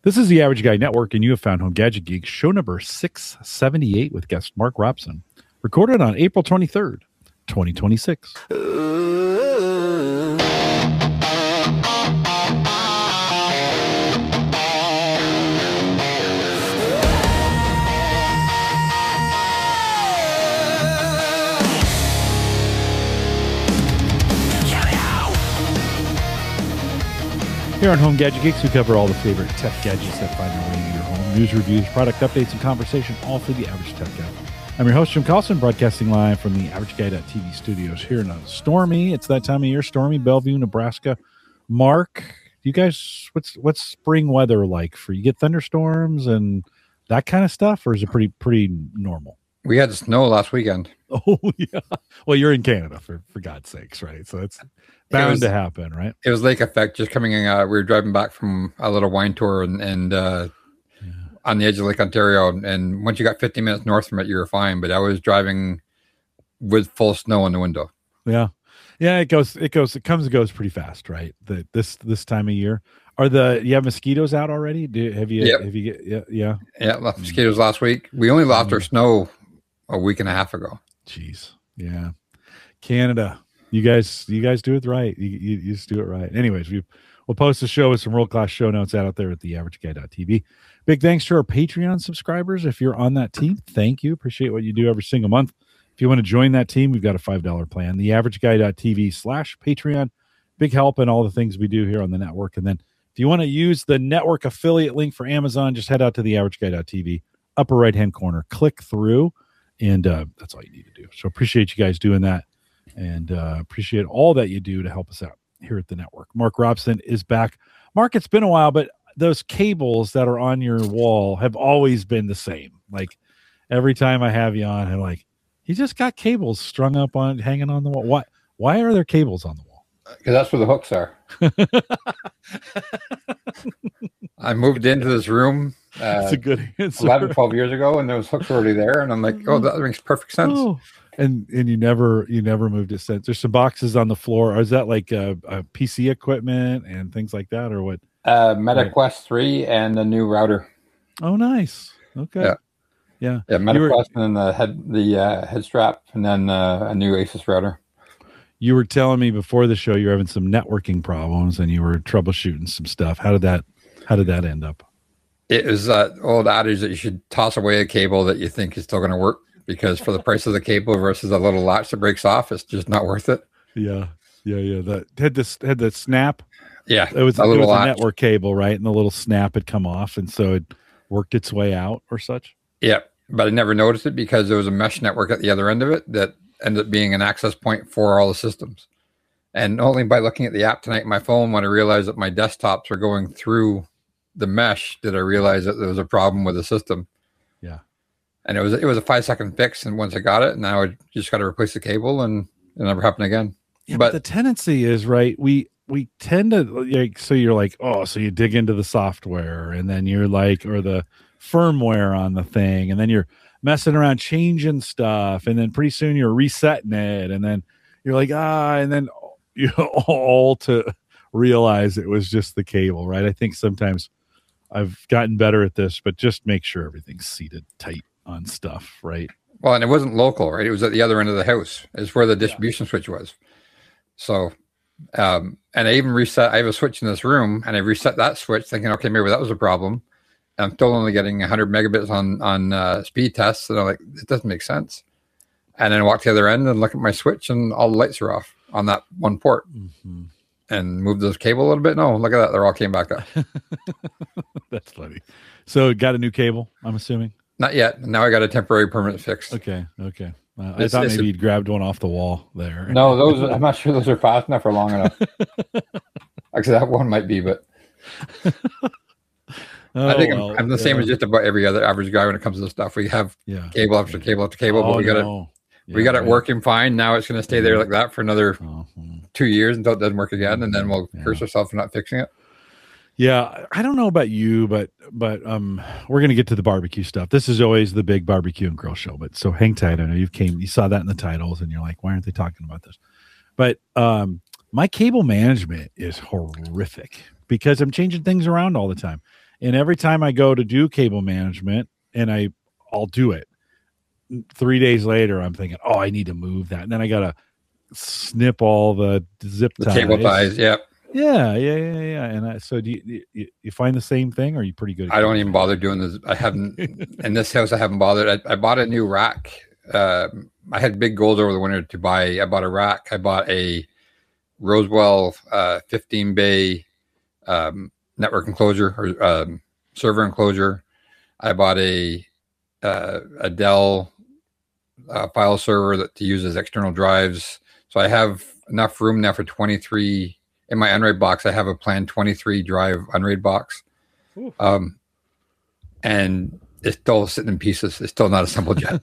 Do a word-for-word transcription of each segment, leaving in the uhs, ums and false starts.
This is the Average Guy Network, and you have found Home Gadget Geeks, show number six seventy-eight with guest Mark Robson, recorded on April twenty-third, twenty twenty-six. Here on Home Gadget Geeks, we cover all the favorite tech gadgets that find their way into your home. News, reviews, product updates, and conversation, all for the average tech guy. I'm your host, Jim Carlson, broadcasting live from the average guy dot t v studios here in a stormy, it's that time of year, stormy Bellevue, Nebraska. Mark, you guys, what's what's spring weather like for you? Get thunderstorms and that kind of stuff, or is it pretty pretty normal? We had snow last weekend. Oh, yeah. Well, you're in Canada, for, for God's sakes, right? So it's bound was, to happen, right? It was lake effect just coming in. Uh, we were driving back from a little wine tour and, and uh, yeah. on the edge of Lake Ontario. And once you got fifteen minutes north from it, you were fine. But I was driving with full snow in the window. Yeah. Yeah, it goes, it goes, it comes and goes pretty fast, right? The, this this time of year. Are the you have mosquitoes out already? Do have you yep. have you get yeah yeah yeah left mosquitoes last week. We only lost our snow a week and a half ago. Jeez, yeah, Canada. You guys, you guys do it right. You, you, you just do it right. Anyways, we we'll post the show with some world class show notes out there at the average guy dot t v. Big thanks to our Patreon subscribers. If you're on that team, thank you. Appreciate what you do every single month. If you want to join that team, we've got a five dollar plan. the average guy dot t v slash Patreon. Big help in all the things we do here on the network. And then if you want to use the network affiliate link for Amazon, just head out to the average guy dot t v, upper right hand corner, click through, and uh, that's all you need to do. So appreciate you guys doing that, and uh, appreciate all that you do to help us out here at the network. Mark Robson is back. Mark, it's been a while, but those cables that are on your wall have always been the same. Like every time I have you on, I'm like, you just got cables strung up on, hanging on the wall. Why? Why are there cables on the wall? Because that's where the hooks are. I moved into this room uh, that's a good answer. eleven, twelve years ago, and those hooks were already there. And I'm like, oh, that makes perfect sense. Oh. And and you never you never moved it since. There's some boxes on the floor. Or is that like a, a P C equipment and things like that, or what? Uh, MetaQuest right. three and a new router. Oh, nice. Okay. Yeah. Yeah. Yeah. MetaQuest were, and then the head the uh, head strap, and then uh, a new Asus router. You were telling me before the show you were having some networking problems and you were troubleshooting some stuff. How did that how did that end up? It was that old adage that you should toss away a cable that you think is still going to work, because for the price of the cable versus a little latch that breaks off, it's just not worth it. Yeah. Yeah, yeah. That had this had the snap. Yeah. It was, a, it little was a network cable, right? And the little snap had come off, and so it worked its way out or such. Yeah. But I never noticed it because there was a mesh network at the other end of it that ended up being an access point for all the systems. And only by looking at the app tonight on my phone, when I realized that my desktops were going through the mesh, did I realize that there was a problem with the system. Yeah. And it was it was a five second fix. And once I got it, now I just got to replace the cable, and it never happened again. Yeah, but, but the tendency is, right, we we tend to, like, so you're like, oh, so you dig into the software, and then you're like, or the firmware on the thing, and then you're messing around changing stuff, and then pretty soon you're resetting it, and then you're like, ah, and then you know, all to realize it was just the cable, right? I think sometimes I've gotten better at this, but just make sure everything's seated tight on stuff, right? Well, and it wasn't local, right? It was at the other end of the house. It's where the distribution yeah. switch was. So, um, and I even reset, I have a switch in this room, and I reset that switch thinking, okay, maybe that was a problem. I'm still only getting one hundred megabits on on uh, speed tests, and I'm like, it doesn't make sense. And then I walk to the other end and look at my switch, and all the lights are off on that one port. Mm-hmm. And move this cable a little bit. No, look at that; they're all came back up. That's funny. So, got a new cable, I'm assuming? Not yet. Now I got a temporary permanent fix. Okay, okay. Uh, I thought maybe a, you'd grabbed one off the wall there. No, those I'm not sure those are fast enough or long enough. Actually, that one might be, but. Oh, I think well, I'm, I'm the yeah. same as just about every other average guy when it comes to this stuff. We have yeah. cable after cable after cable, oh, but we got no. it. Yeah, we got it right. working fine. Now it's going to stay there like that for another oh, hmm. two years until it doesn't work again, and then we'll yeah. curse ourselves for not fixing it. Yeah, I don't know about you, but but um, we're going to get to the barbecue stuff. This is always the big barbecue and grill show, but so hang tight. I know you came, you saw that in the titles, and you're like, why aren't they talking about this? But um, my cable management is horrific because I'm changing things around all the time. And every time I go to do cable management, and I, I'll do it. Three days later, I'm thinking, oh, I need to move that. And then I got to snip all the zip The ties. cable ties, yep. Yeah, yeah, yeah, yeah. And I, so do you, you, you find the same thing, or are you pretty good at I don't even bother doing this. I haven't, in this house, I haven't bothered. I, I bought a new rack. Uh, I had big goals over the winter to buy. I bought a rack. I bought a Rosewell uh, fifteen bay um, network enclosure or um, server enclosure. I bought a uh, a Dell uh, file server that to use as external drives. So I have enough room now for twenty-three in my Unraid box. I have a planned twenty-three drive Unraid box, um, and it's still sitting in pieces. It's still not assembled yet.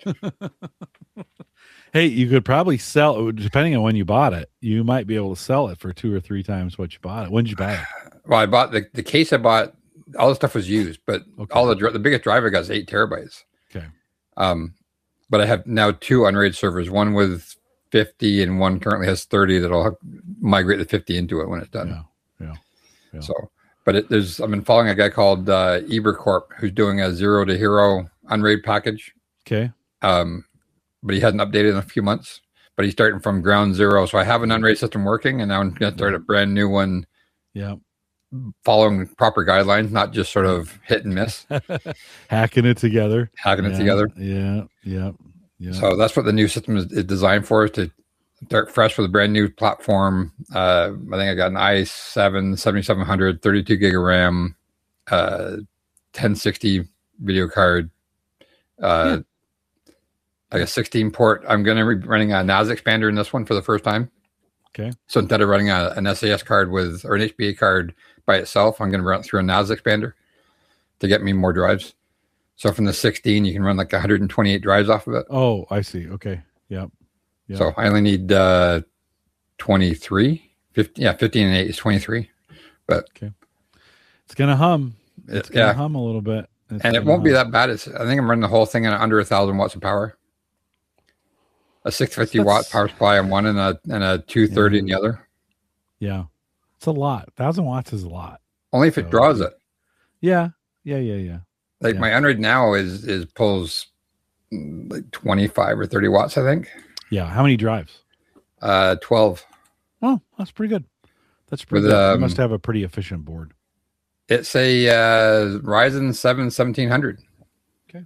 Hey, you could probably sell, depending on when you bought it, you might be able to sell it for two or three times what you bought it. When did you buy it? Well, I bought the, the case I bought, all the stuff was used, but Okay. all the the biggest drive I got is eight terabytes. Okay. Um, but I have now two Unraid servers, one with fifty and one currently has thirty that I'll migrate the fifty into it when it's done. Yeah. Yeah. Yeah. So, but it, there's, I've been following a guy called uh, Ebercorp who's doing a zero to hero Unraid package. Okay. Um, but he hasn't updated in a few months, but he's starting from ground zero. So I have an Unraid system working, and now I'm going to start a brand new one. Yeah. Following proper guidelines, not just sort of hit and miss. Hacking it together. Hacking yeah, it together. Yeah. Yeah. Yeah. So that's what the new system is, is designed for, is to start fresh with a brand new platform. Uh, I think I got an i seven seventy-seven hundred, thirty-two gig of RAM, uh, ten sixty video card, uh, yeah. like a sixteen port. I'm going to be running a N A S expander in this one for the first time. Okay. So instead of running a, an S A S card with, or an H B A card by itself, I'm going to run it through a N A S expander to get me more drives. So from the sixteen, you can run like one hundred twenty-eight drives off of it. Oh, I see. Okay. Yep. Yep. So I only need uh, twenty-three. fifteen, yeah, fifteen and eight is twenty-three. But okay. It's going to hum. It's it, going to yeah. hum a little bit. It's and it won't hum. be that bad. It's, I think I'm running the whole thing at under one thousand watts of power. A six hundred fifty That's, watt power supply on one and a, and a two thirty yeah. in the other. Yeah. It's a lot. one thousand watts is a lot. Only if so, it draws it. Yeah. Yeah, yeah, yeah. Like yeah. my Unraid now is is pulls like twenty-five or thirty watts, I think. Yeah. How many drives? Uh, twelve. Oh, that's pretty good. That's pretty With, good. Um, you must have a pretty efficient board. It's a uh, Ryzen seven seventeen hundred. Okay.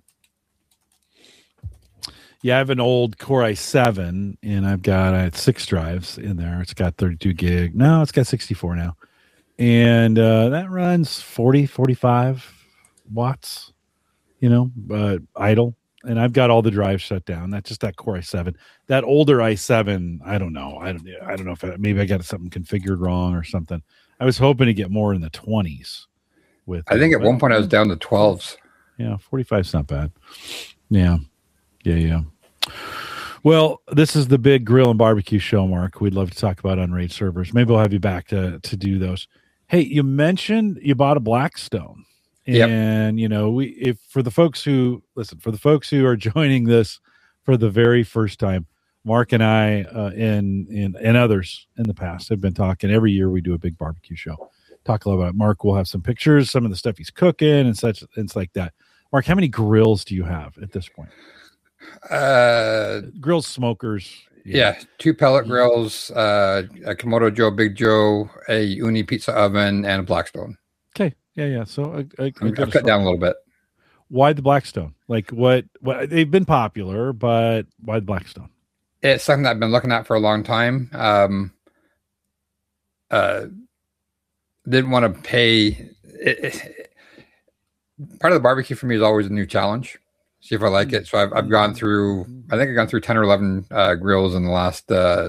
Yeah, I have an old Core i seven, and I've got I had six drives in there. It's got thirty-two gig. No, it's got sixty-four now. And uh, that runs forty, forty-five watts, you know, uh, idle. And I've got all the drives shut down. That's just that Core i seven. That older i seven, I don't know. I don't I don't know if I, maybe I got something configured wrong or something. I was hoping to get more in the twenties with I think it, at one point I was down to twelves. Yeah, forty-five's not bad. Yeah. Yeah, yeah. Well, this is the big grill and barbecue show, Mark. We'd love to talk about Unraid servers. Maybe we'll have you back to to do those. Hey, you mentioned you bought a Blackstone. And, yep. you know, we if for the folks who listen, for the folks who are joining this for the very first time, Mark and I uh, and, and and others in the past have been talking. Every year we do a big barbecue show. Talk a little about it. Mark will have some pictures, some of the stuff he's cooking and such things like that. Mark, how many grills do you have at this point? Uh, grills, smokers. Yeah, yeah two pellet grills, uh, a Komodo Joe, Big Joe, a Uni pizza oven, and a Blackstone. Okay. Yeah, yeah. So I, I, I've cut down a little bit. Why the Blackstone? Like what? What they've been popular, but why the Blackstone? It's something that I've been looking at for a long time. Um, uh, didn't want to pay. It, it, part of the barbecue for me is always a new challenge. See if I like it. So I've I've gone through. I think I've gone through ten or eleven uh, grills in the last uh,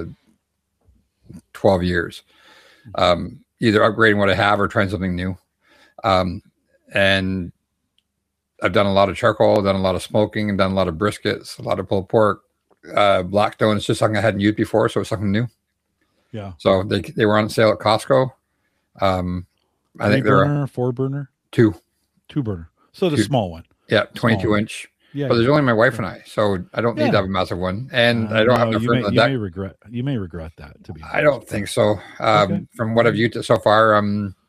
twelve years. Um, either upgrading what I have or trying something new. Um, and I've done a lot of charcoal, done a lot of smoking, and done a lot of briskets, a lot of pulled pork. Uh, Blackstone is just something I hadn't used before, so it's something new. Yeah. So they they were on sale at Costco. Um, I Three think they're burner, a four burner, two, two burner. So the two. small one. Yeah, twenty-two small inch. Yeah, but there's yeah. only my wife and I, so I don't need yeah. to have a massive one, and uh, I don't no, have enough you room may, on the you deck. may regret. You may regret that. To be honest. I don't think so. Um, okay. From what I've used it so far, um,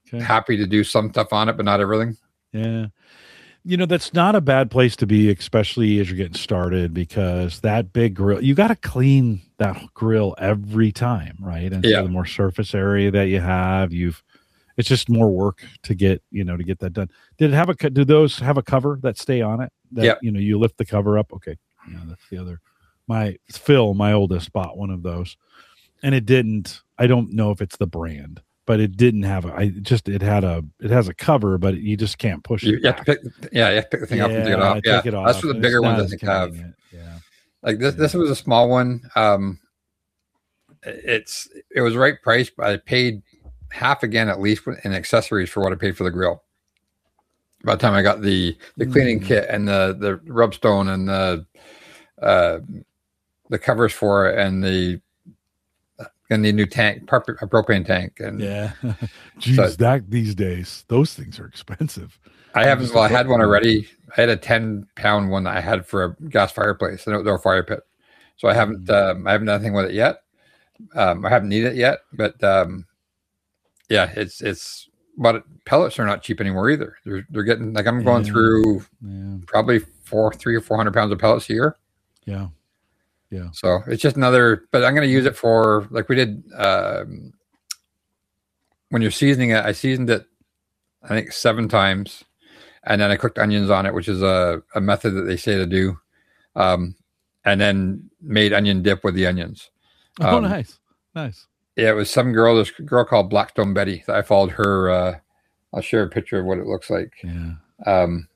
Okay. happy to do some stuff on it, but not everything. Yeah. You know, that's not a bad place to be, especially as you're getting started, because that big grill, you got to clean that grill every time, right? And Yeah. so the more surface area that you have, you've, it's just more work to get, you know, to get that done. Did it have a, co- do those have a cover that stay on it? That, Yeah. you know, you lift the cover up. Okay. Yeah, that's the other, my Phil, my oldest, bought one of those, and it didn't, I don't know if it's the brand, but it didn't have a, I just, it had a, it has a cover, but you just can't push You, it. you have to pick, yeah, you have to pick the thing yeah, up and take it off. Yeah, take it off. that's what the and bigger it's ones not I as think have. convenient. Yeah. Like this, Yeah. this was a small one. Um, it's it was right price, but I paid half again at least in accessories for what I paid for the grill. By the time I got the the cleaning Mm. kit and the the rubstone and the uh, the covers for it and the and the new tank, prop- a propane tank, and Yeah. Geez, So- that these days, those things are expensive. I haven't. Just Well, I a had one propane. already. I had a ten pound one that I had for a gas fireplace, an outdoor fire pit. So I haven't. Um, I haven't done anything with it yet. Um, I haven't needed it yet, but um, yeah, it's it's. But pellets are not cheap anymore either. They're they're getting like I'm going Yeah. through Yeah. probably four, three or four hundred pounds of pellets a year. Yeah. Yeah. So it's just another. But I'm going to use it for like we did um, when you're seasoning it. I seasoned it, I think seven times. And then I cooked onions on it, which is a, a method that they say to do. Um, and then made onion dip with the onions. Oh, Um, nice. Nice. Yeah, it was some girl, this girl called Blackstone Betty. I followed her. Uh, I'll share a picture of what it looks like. Yeah. Um,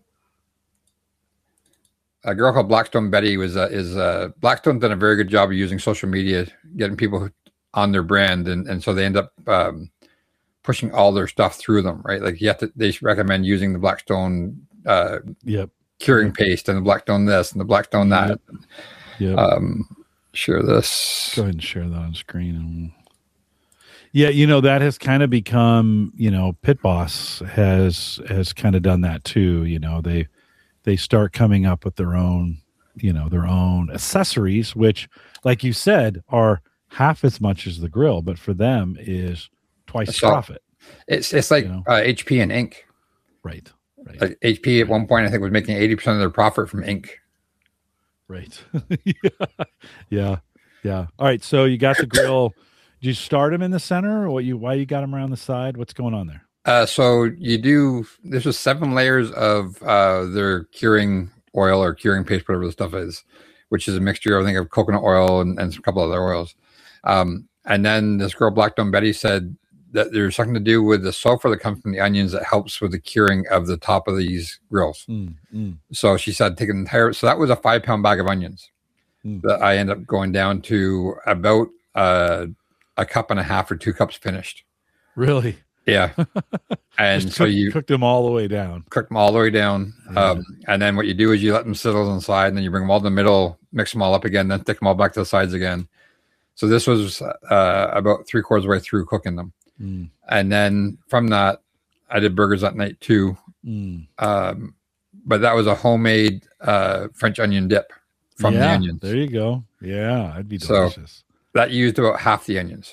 a girl called Blackstone Betty was uh, is uh, Blackstone's done a very good job of using social media, getting people on their brand, and, and so they end up um, pushing all their stuff through them, right? Like you have to, they recommend using the Blackstone uh, Yep. curing paste and the Blackstone this and the Blackstone that. Yep. Yep. Um, share this. Go ahead and share that on screen. Yeah, you know, that has kind of become, you know, Pit Boss has has kind of done that too. You know, they they start coming up with their own, you know, their own accessories, which, like you said, are half as much as the grill, but for them is twice the So- profit. It's it's like You know. uh, H P and ink. Right. Right. Like H P at one point, I think, was making eighty percent of their profit from ink. Right. yeah. Yeah. Yeah. All right. So you got the grill. Did you start them in the center, or what you why you got them around the side? What's going on there? Uh, so you do. This was seven layers of uh, their curing oil or curing paste, whatever the stuff is, which is a mixture, I think, of coconut oil and, and a couple other oils. Um, and then this girl, Blackstone Betty, said that there's something to do with the sulfur that comes from the onions that helps with the curing of the top of these grills. Mm, mm. So she said, take an entire. So that was a five pound bag of onions Mm. that I end up going down to about uh, a cup and a half or two cups finished. Really? Yeah. And Just so cook- you cooked them all the way down. cook them all the way down. Yeah. Um, and then what you do is you let them sit on the side, and then you bring them all to the middle, mix them all up again, then stick them all back to the sides again. So this was uh, about three quarters of the way through cooking them. Mm, And then from that, I did burgers that night too. mm. Um, but that was a homemade uh, French onion dip from the Yeah, onions. There you go. Yeah, I'd be So- delicious. That used about half the onions.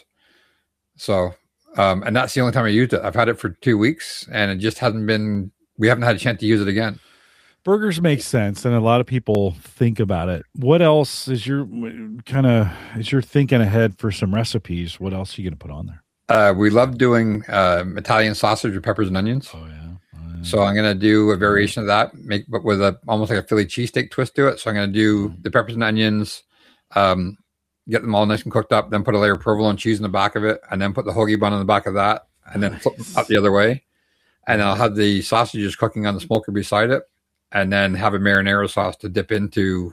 So, um, and that's the only time I used it. I've had it for two weeks, and it just hasn't been. We haven't had a chance to use it again. Burgers make sense, and a lot of people think about it. What else is your kind of is your thinking ahead for some recipes? What else are you going to put on there? Uh, we love doing um, Italian sausage with peppers and onions. Oh yeah. Oh, yeah. So I'm going to do a variation of that, make but with a almost like a Philly cheesesteak twist to it. So I'm going to do Mm. the peppers and onions, um, get them all nice and cooked up, then put a layer of provolone cheese in the back of it, and then put the hoagie bun on the back of that, and then flip Nice. up the other way. And I'll have the sausages cooking on the smoker beside it, and then have a marinara sauce to dip into.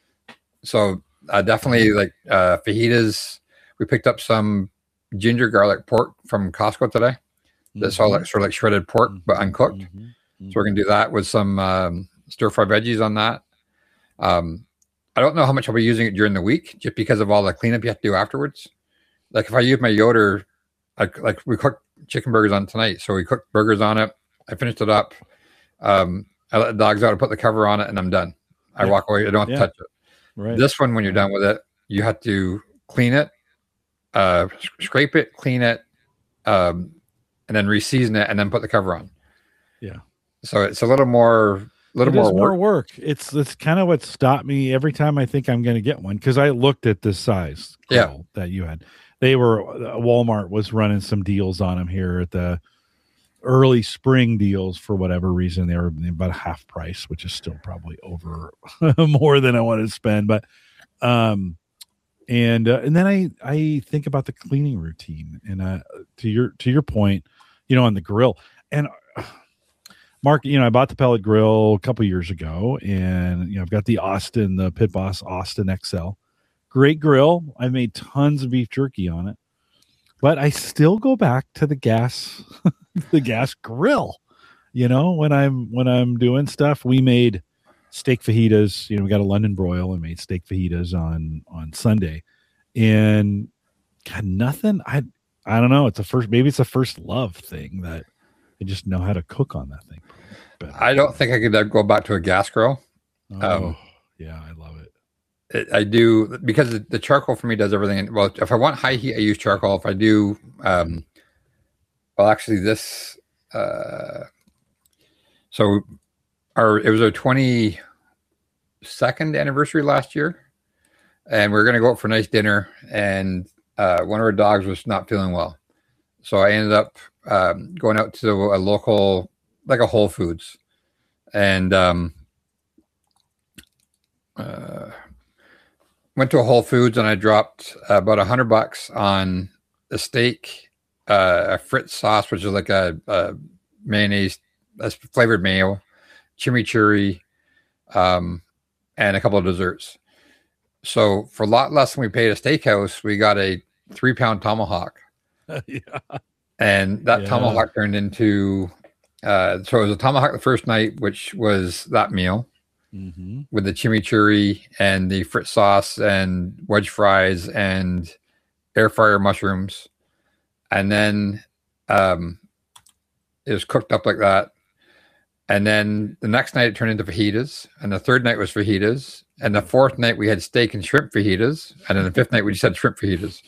So uh, definitely like uh, fajitas. We picked up some ginger garlic pork from Costco today. That's all like sort of like shredded pork, but uncooked. Mhm, mhm. So we're gonna do that with some um, stir fry veggies on that. Um, I don't know how much I'll be using it during the week, just because of all the cleanup you have to do afterwards. Like if I use my Yoder, like like we cooked chicken burgers on tonight, so we cooked burgers on it. I finished it up. Um, I let the dogs out. I put the cover on it, and I'm done. I Yeah. walk away. I don't have Yeah. to touch it. Right. This one, when you're done with it, you have to clean it, uh, scrape it, clean it, um, and then re-season it and then put the cover on. Yeah. So it's a little more, little it more is more work. work. It's it's kind of what stopped me every time I think I'm going to get one, because I looked at this size grill Yeah. that you had. They were uh, Walmart was running some deals on them here at the early spring deals for whatever reason. They were about half price, which is still probably over more than I wanted to spend. But um, and uh, and then I I think about the cleaning routine, and uh, to your to your point, you know, on the grill. And uh, Mark, you know, I bought the pellet grill a couple years ago, and you know, I've got the Austin, the Pit Boss Austin X L. Great grill. I made tons of beef jerky on it, but I still go back to the gas, the gas grill. You know, when I'm when I'm doing stuff, we made steak fajitas. You know, we got a London broil and made steak fajitas on on Sunday, and got nothing. I I don't know. It's a first. Maybe it's a first love thing that I just know how to cook on that thing. Better. I don't think I could ever go back to a gas grill. Oh, Um, yeah, I love it. it, I do, because the, the charcoal for me does everything. Well, if I want high heat, I use charcoal. If I do, um, well, actually, this. Uh, so, our it was our twenty-second anniversary last year, and we were going to go out for a nice dinner, and uh, one of our dogs was not feeling well, so I ended up um, going out to a local, like a Whole Foods, and um, uh, went to a Whole Foods, and I dropped about a hundred bucks on a steak, uh, a Fritz sauce, which is like a, a mayonnaise, a flavored mayo, chimichurri, um, and a couple of desserts. So for a lot less than we paid a steakhouse, we got a three pound tomahawk. Yeah. And that Yeah. tomahawk turned into, uh, so it was a tomahawk the first night, which was that meal Mm-hmm. with the chimichurri and the Fritz sauce and wedge fries and air fryer mushrooms. And then um, it was cooked up like that. And then the next night it turned into fajitas. And the third night was fajitas. And the fourth night we had steak and shrimp fajitas. And then the fifth night we just had shrimp fajitas.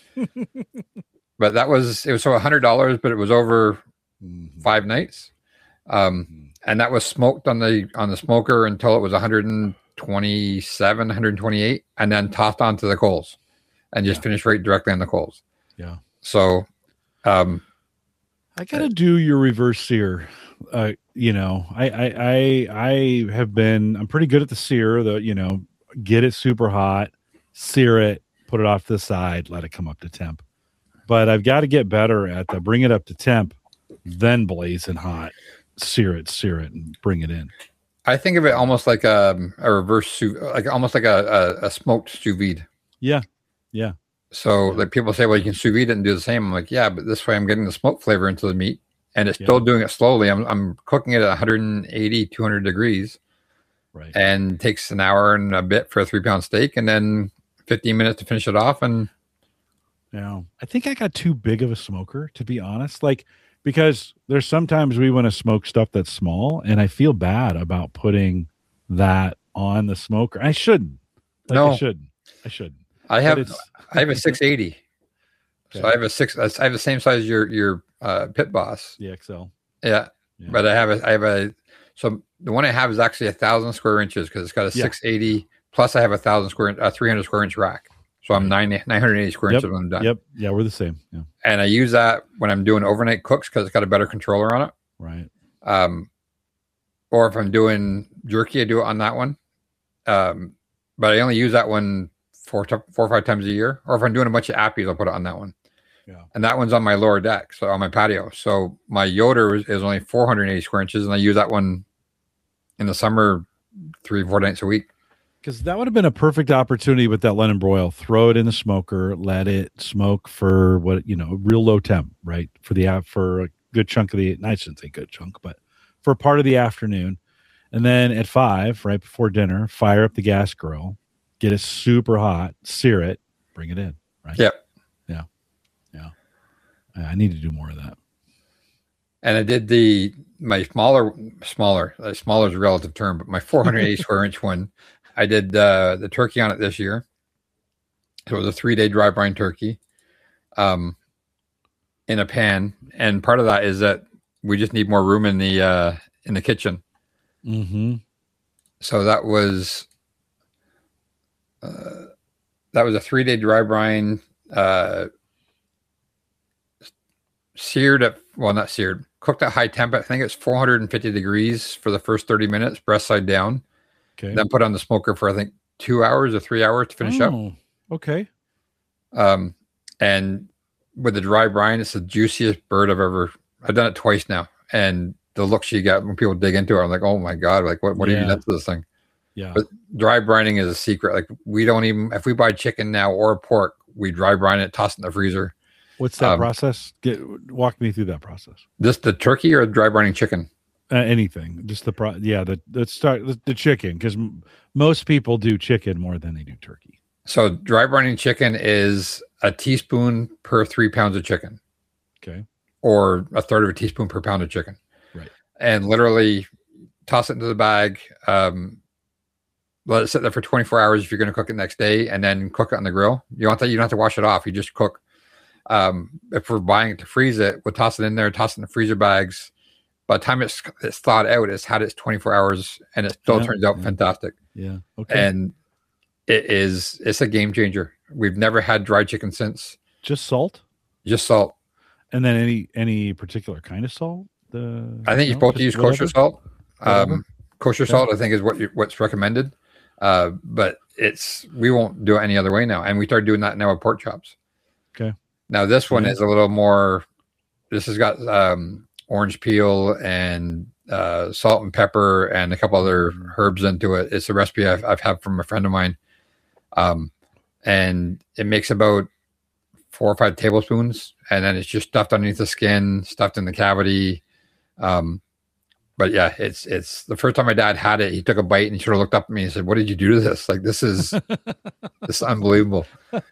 But that was, it was so one hundred dollars, but it was over Mm-hmm. five nights. Um, and that was smoked on the on the smoker until it was one twenty-seven, one twenty-eight, and then tossed onto the coals and just Yeah. finished right directly on the coals. Yeah. So um, I gotta do your reverse sear. Uh, you know, I, I I I have been I'm pretty good at the sear, the you know, get it super hot, sear it, put it off to the side, let it come up to temp. But I've got to get better at the bring it up to temp, then blazing hot, sear it, sear it, and bring it in. I think of it almost like a, a reverse sous, like almost like a, a, a smoked sous vide. Yeah. Yeah. So Yeah. like people say, well, you can sous vide it and do the same. I'm like, yeah, but this way I'm getting the smoke flavor into the meat, and it's Yeah. still doing it slowly. I'm I'm cooking it at one eighty, two hundred degrees, Right. and takes an hour and a bit for a three pound steak, and then fifteen minutes to finish it off. And Yeah. I think I got too big of a smoker, to be honest. Like, because there's sometimes we want to smoke stuff that's small, and I feel bad about putting that on the smoker. I shouldn't. Like, No. I shouldn't. I shouldn't. I But have it's- I have a six eighty. So Okay. I have a six. I have the same size as your your uh, Pit Boss. The X L. Yeah, Yeah. but I have a I have a so the one I have is actually a thousand square inches because it's got a Yeah. six eighty plus I have a thousand square a three hundred square inch rack. So I'm nine nine hundred eighty square Yep. inches when I'm done. Yep. Yeah, we're the same. Yeah. And I use that when I'm doing overnight cooks because it's got a better controller on it. Right. Um, or if I'm doing jerky, I do it on that one. Um, but I only use that one four, to, four or five times a year. Or if I'm doing a bunch of appies, I'll put it on that one. Yeah. And that one's on my lower deck, so on my patio. So my Yoder is, is only four hundred eighty square inches, and I use that one in the summer three, four nights a week. Because that would have been a perfect opportunity with that London broil. Throw it in the smoker, let it smoke for what, you know, real low temp, right? For the for a good chunk of the, I shouldn't say good chunk, but for part of the afternoon. And then at five, right before dinner, fire up the gas grill, get it super hot, sear it, bring it in, right? Yep. Yeah. Yeah. I need to do more of that. And I did the my smaller, smaller, uh, smaller is a relative term, but my four hundred eighty square inch one. I did uh, the turkey on it this year. So it was a three day dry brine turkey. Um, in a pan, and part of that is that we just need more room in the uh, in the kitchen. Mm-hmm. So that was uh, that was a three day dry brine, uh, seared at well, not seared, cooked at high temp. I think it's four hundred fifty degrees for the first thirty minutes, breast side down. Okay. Then put on the smoker for I think two hours or three hours to finish oh, up. Okay. Um, and with the dry brine, it's the juiciest bird I've ever. I've done it twice now, and the looks you get when people dig into it, I'm like, oh my god, like what? What Yeah. are you done to this thing? Yeah. But dry brining is a secret. Like we don't even if we buy chicken now or pork, we dry brine it, toss it in the freezer. What's that um, process? Get walk me through that process. Just the turkey or dry brining chicken? Uh, anything, just the pro. Yeah, the let's start the, the chicken because m- most people do chicken more than they do turkey. So dry brining chicken is a teaspoon per three pounds of chicken. Okay. Or a third of a teaspoon per pound of chicken. Right. And literally toss it into the bag. Um, let it sit there for twenty-four hours if you're going to cook it next day, and then cook it on the grill. You don't have to, you don't have to wash it off. You just cook. Um, if we're buying it to freeze it, we'll toss it in there, toss it in the freezer bags. By the time it's it's thawed out, it's had its twenty-four hours, and it still Yeah, turns out yeah. fantastic. Yeah. Okay. And it is it's a game changer. We've never had dry chicken since. Just salt, Just salt. and then any any particular kind of salt. The I think you're no, supposed to use just kosher whatever? salt. Whatever. Um, kosher Okay. salt, I think, is what you, what's recommended. Uh, but it's we won't do it any other way now, and we started doing that now with pork chops. Okay. Now this one Yeah. is a little more. This has got um, orange peel and uh, salt and pepper and a couple other herbs into it. It's a recipe I've, I've had from a friend of mine, um, and it makes about four or five tablespoons, and then it's just stuffed underneath the skin, stuffed in the cavity. Um, but yeah, it's it's the first time my dad had it, he took a bite and he sort of looked up at me and said, "What did you do to this? Like this is this is unbelievable."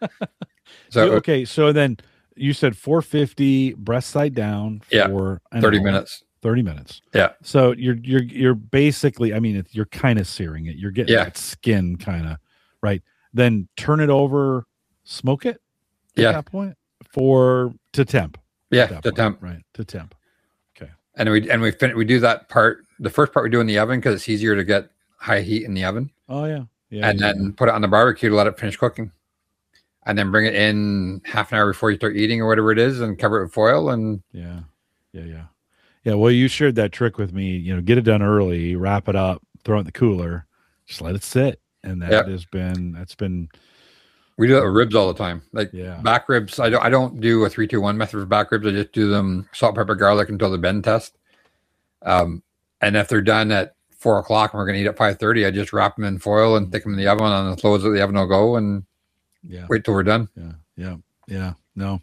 So You- okay, so then you said four fifty breast side down Yeah, for an thirty hour, minutes. thirty minutes. Yeah. So you're you're you're basically, I mean, it, you're kind of searing it. You're getting Yeah. that skin kind of right. Then turn it over, smoke it. At Yeah. that point for to temp. at Yeah, that to point, temp. right to temp. And we and we fin- we do that part. The first part we do in the oven because it's easier to get high heat in the oven, Oh yeah, yeah. and yeah, then put it on the barbecue to let it finish cooking, and then bring it in half an hour before you start eating or whatever it is, and cover it with foil. And yeah, yeah, yeah, yeah. Well, you shared that trick with me. You know, get it done early, wrap it up, throw it in the cooler, just let it sit, and that Yep. has been that's been we do that with ribs all the time, like yeah. back ribs. I don't I don't do a three two one method for back ribs. I just do them salt, pepper, garlic until the bend test. Um, and if they're done at four o'clock and we're going to eat at five thirty, I just wrap them in foil and stick them in the oven on as low as the oven will go, and Yeah. wait till we're done. Yeah, yeah, yeah. No,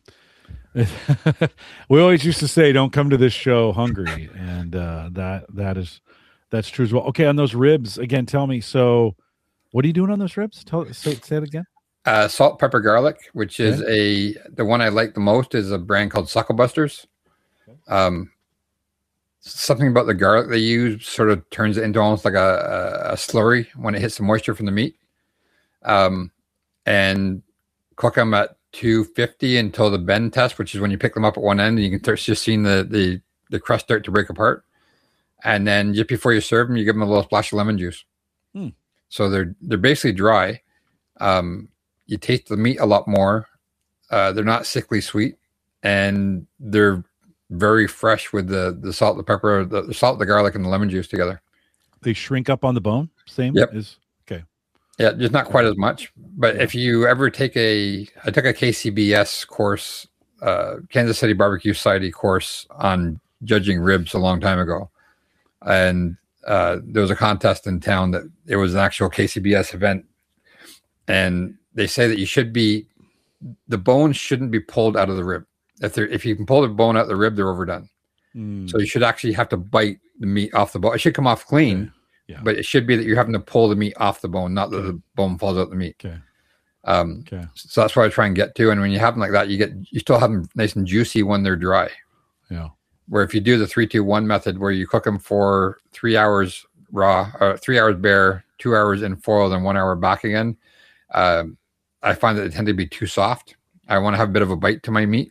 we always used to say, "Don't come to this show hungry," and uh, that that is that's true as well. Okay, on those ribs again, tell me. So, what are you doing on those ribs? Tell say, say it again. Uh, salt, pepper, garlic, which is a the one I like the most is a brand called Sucklebusters. Um, something about the garlic they use sort of turns it into almost like a, a, a slurry when it hits the moisture from the meat. Um, and cook them at two fifty until the bend test, which is when you pick them up at one end and you can start just seeing the, the, the crust start to break apart. And then just before you serve them, you give them a little splash of lemon juice. Hmm. So they're, they're basically dry. Um, you taste the meat a lot more. Uh, they're not sickly sweet, and they're very fresh with the, the salt, the pepper, the, the salt, the garlic, and the lemon juice together. They shrink up on the bone. Same Yep. as okay. Yeah, just not quite as much. But if you ever take a, I took a K C B S course, uh, Kansas City Barbecue Society course on judging ribs a long time ago. And uh, there was a contest in town that it was an actual K C B S event. And they say that you should be, the bone shouldn't be pulled out of the rib. If they're, if you can pull the bone out of the rib, they're overdone. Mm, So you should actually have to bite the meat off the bone. It should come off clean, Yeah. but it should be that you're having to pull the meat off the bone, not that Okay. the bone falls out the meat. okay. Um, Okay. so that's what I try and get to. And when you have them like that, you get, you still have them nice and juicy when they're dry. Yeah. Where if you do the three, two, one method, where you cook them for three hours raw, or three hours bare, two hours in foil, then one hour back again, um, I find that they tend to be too soft. I want to have a bit of a bite to my meat,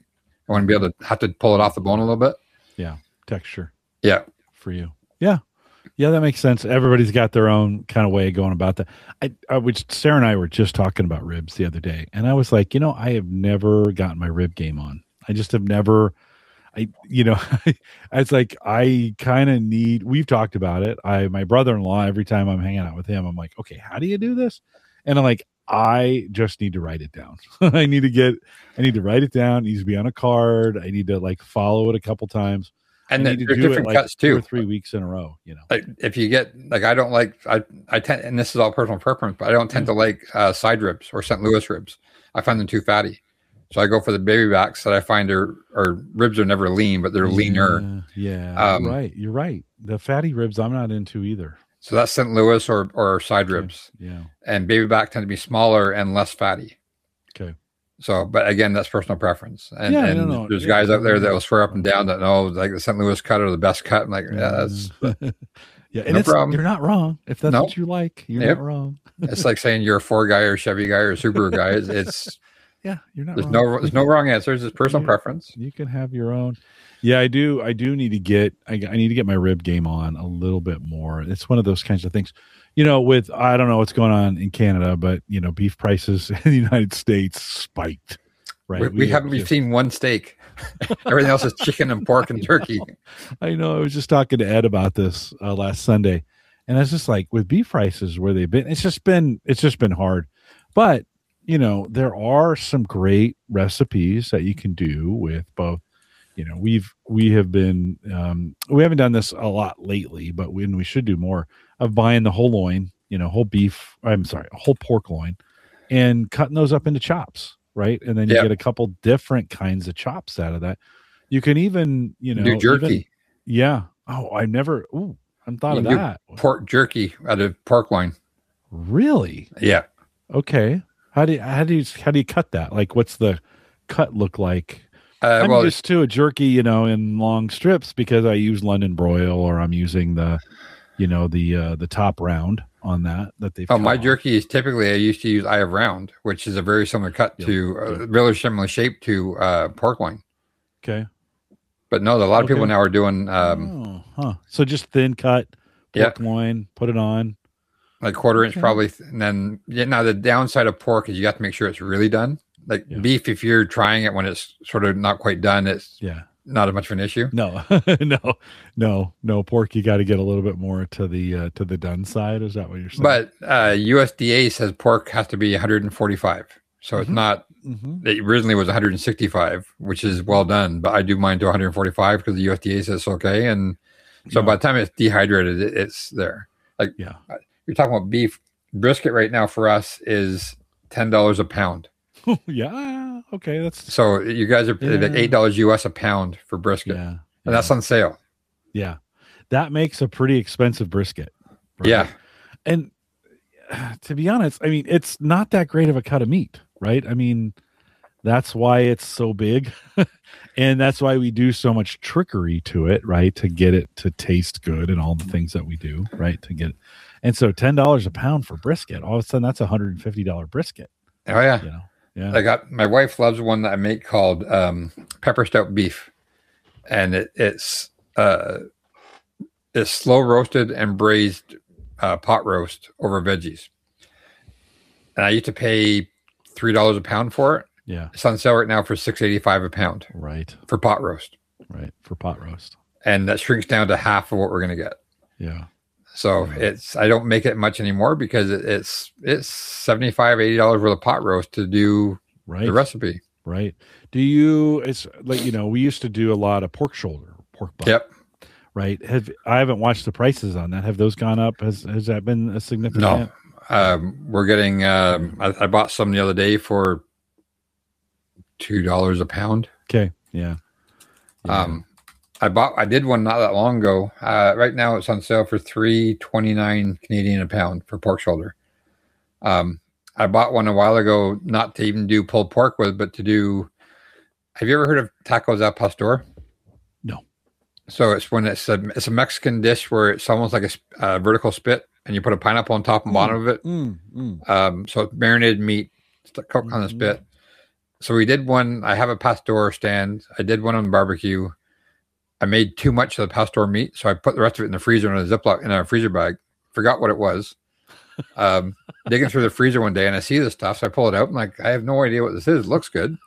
I want to be able to have to pull it off the bone a little bit. Yeah, texture. Yeah, for you. Yeah, yeah, that makes sense. Everybody's got their own kind of way of going about that. I, I which Sarah and I were just talking about ribs the other day, and I was like, you know, I have never gotten my rib game on. I just have never. I, you know, it's like I kind of need. We've talked about it. I, my brother-in-law. Every time I'm hanging out with him, I'm like, okay, how do you do this? And I'm like, I just need to write it down. I need to get. I need to write it down. It needs to be on a card. I need to like follow it a couple times. And I then need to there's do different it like cuts too. two or three weeks in a row. You know, like if you get like I don't like I I tend and this is all personal preference, but I don't tend to like uh, side ribs or Saint Louis ribs. I find them too fatty. So I go for the baby backs that I find are, are ribs are never lean, but they're leaner. Yeah, yeah um, you're right. You're right. The fatty ribs I'm not into either. So that's Saint Louis or or side ribs. Yeah. And baby back tend to be smaller and less fatty. Okay. So, but again, that's personal preference. And, yeah, and no, no. there's yeah, guys out there that will yeah. swear up and down that no, like the Saint Louis cut are the best cut. I'm like, yeah, that's yeah, and no it's, problem. You're not wrong. If that's Nope. what you like, you're Yep. not wrong. It's like saying you're a Ford guy or a Chevy guy or a Subaru guy. It's, it's yeah, you're not there's wrong. no there's no wrong answers. It's personal Yeah. preference. You can have your own. Yeah, I do. I do need to get. I, I need to get my rib game on a little bit more. It's one of those kinds of things. You know, with I don't know what's going on in Canada, but you know, beef prices in the United States spiked. Right? We, we haven't just, seen one steak. Everything else is chicken and pork and turkey. I know. I was just talking to Ed about this uh, last Sunday, and I was just like, with beef prices where they've been, it's just been it's just been hard. But you know, there are some great recipes that you can do with both. You know, we've we have been um, we haven't done this a lot lately, but when we should do more of buying the whole loin, you know, whole beef. I'm sorry, a whole pork loin, and cutting those up into chops, right? And then you Yep. get a couple different kinds of chops out of that. You can even, you know, Do jerky. even- yeah. Oh, I never. Ooh, I hadn't thought You of can do that. Pork jerky out of pork loin. Really? Yeah. Okay. How do you, how do you how do you cut that? Like, what's the cut look like? Uh, I'm well, used to a jerky, you know, in long strips because I use London broil, or I'm using the, you know, the uh, the top round on that that they've. oh, cut my off. jerky is typically I used to use eye of round, which is a very similar cut Yep. to uh, Yep. really similar shape to uh, pork loin. Okay. But no, a lot of people Okay. now are doing um, oh, huh. So just thin cut Yeah. pork loin, put it on. like quarter inch Okay. probably. And then yeah, now the downside of pork is you have to make sure it's really done. Like Yeah. beef, if you're trying it when it's sort of not quite done, it's Yeah. not as much of an issue. No, no, no, no pork. You got to get a little bit more to the uh, to the done side. Is that what you're saying? But uh, U S D A says pork has to be one hundred forty-five. So it's Mhm. not, Mhm. it originally was one hundred sixty-five, which is well done. But I do mine to one hundred forty-five because the U S D A says it's okay. And so Yeah. by the time it's dehydrated, it, it's there. Like yeah, you're talking about beef. Brisket right now for us is ten dollars a pound. yeah. Okay, that's So you guys are Yeah. like eight dollars U S a pound for brisket. yeah, And that's on sale. yeah. That makes a pretty expensive brisket. right? Yeah. And uh, to be honest, I mean, it's not that great of a cut of meat, right? I mean, that's why it's so big. And that's why we do so much trickery to it, right? To get it to taste good and all the things that we do, right? To get it. And so ten dollars a pound for brisket, all of a sudden that's a one hundred fifty dollars brisket, Oh, yeah. you know? Yeah. I got my wife loves one that I make called um, pepper stout beef, and it, it's uh, it's slow roasted and braised uh, pot roast over veggies. And I used to pay three dollars a pound for it. yeah. It's on sale right now for six eighty five a pound Right. for pot roast, Right. For pot roast. and that shrinks down to half of what we're going to get. Yeah. So Yeah. it's I don't make it much anymore because it, it's it's seventy-five, eighty dollars worth of pot roast to do Right. the recipe. Right. Do you, it's like, you know, we used to do a lot of pork shoulder, pork butt. Yep. Right. Have I haven't watched the prices on that. Have those gone up? Has has that been a significant? No. Um, we're getting. Um, I, I bought some the other day for two dollars a pound. Okay. Yeah. Yeah. Um, I bought. I did one not that long ago. Uh, right now it's on sale for three twenty nine Canadian a pound for pork shoulder. Um, I bought one a while ago, not to even do pulled pork with, but to do. Have you ever heard of tacos al pastor? No. So it's when it's a it's a Mexican dish where it's almost like a sp- uh, vertical spit, and you put a pineapple on top and bottom of it. Mm, mm. Um, so it's marinated meat stuck cooked on the Mhm. spit. So we did one. I have a pastor stand. I did one on the barbecue. I made too much of the pastor meat, so I put the rest of it in the freezer in a Ziploc in a freezer bag. Forgot what it was. Um, digging through the freezer one day, and I see this stuff, so I pull it out. I'm like, I have no idea what this is. It looks good.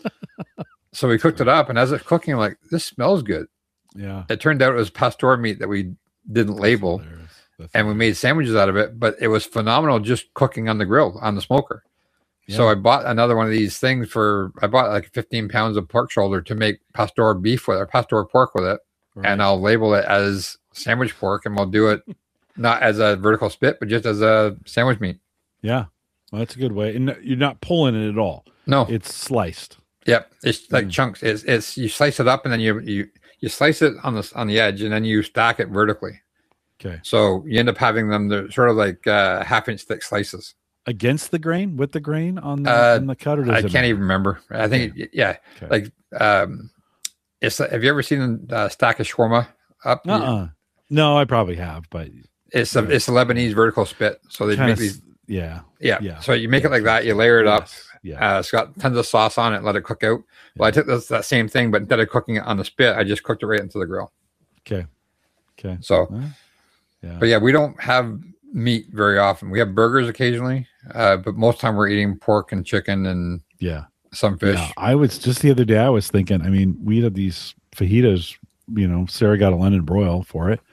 So we cooked it up, and as it's cooking, I'm like, this smells good. Yeah. It turned out it was pastor meat that we didn't That's label, hilarious. That's and we made sandwiches out of it. But it was phenomenal just cooking on the grill on the smoker. Yeah. So I bought another one of these things for. I bought like fifteen pounds of pork shoulder to make pastor beef with it, or pastor pork with it. Right. And I'll label it as sandwich pork, and we'll do it not as a vertical spit, but just as a sandwich meat. Yeah, well, that's a good way. And you're not pulling it at all. No, it's sliced. Yep, it's like Mm. chunks. It's it's you slice it up, and then you you you slice it on the on the edge, and then you stack it vertically. Okay. So you end up having them. They're sort of like uh, half inch thick slices. Against the grain, with the grain on the, Uh, on the cut, or does I it can't matter? even remember. I think it, yeah, Okay. like um, it's. Have you ever seen a stack of shawarma up? Uh-uh. No, I probably have, but It's a it's a Lebanese vertical spit. So they kind make of, these. yeah, Yeah. yeah. So you make it Yeah, like that. You layer it up. yes, yeah, Uh, it's got tons of sauce on it. Let it cook out. Well, I took this, that same thing, but instead of cooking it on the spit, I just cooked it right into the grill. okay, okay. So, Well, yeah, but yeah, we don't have meat very often. We have burgers occasionally, uh, but most of the time we're eating pork and chicken and yeah. some fish. Yeah, I was just the other day. I was thinking. I mean, we had these fajitas. You know, Sarah got a London broil for it,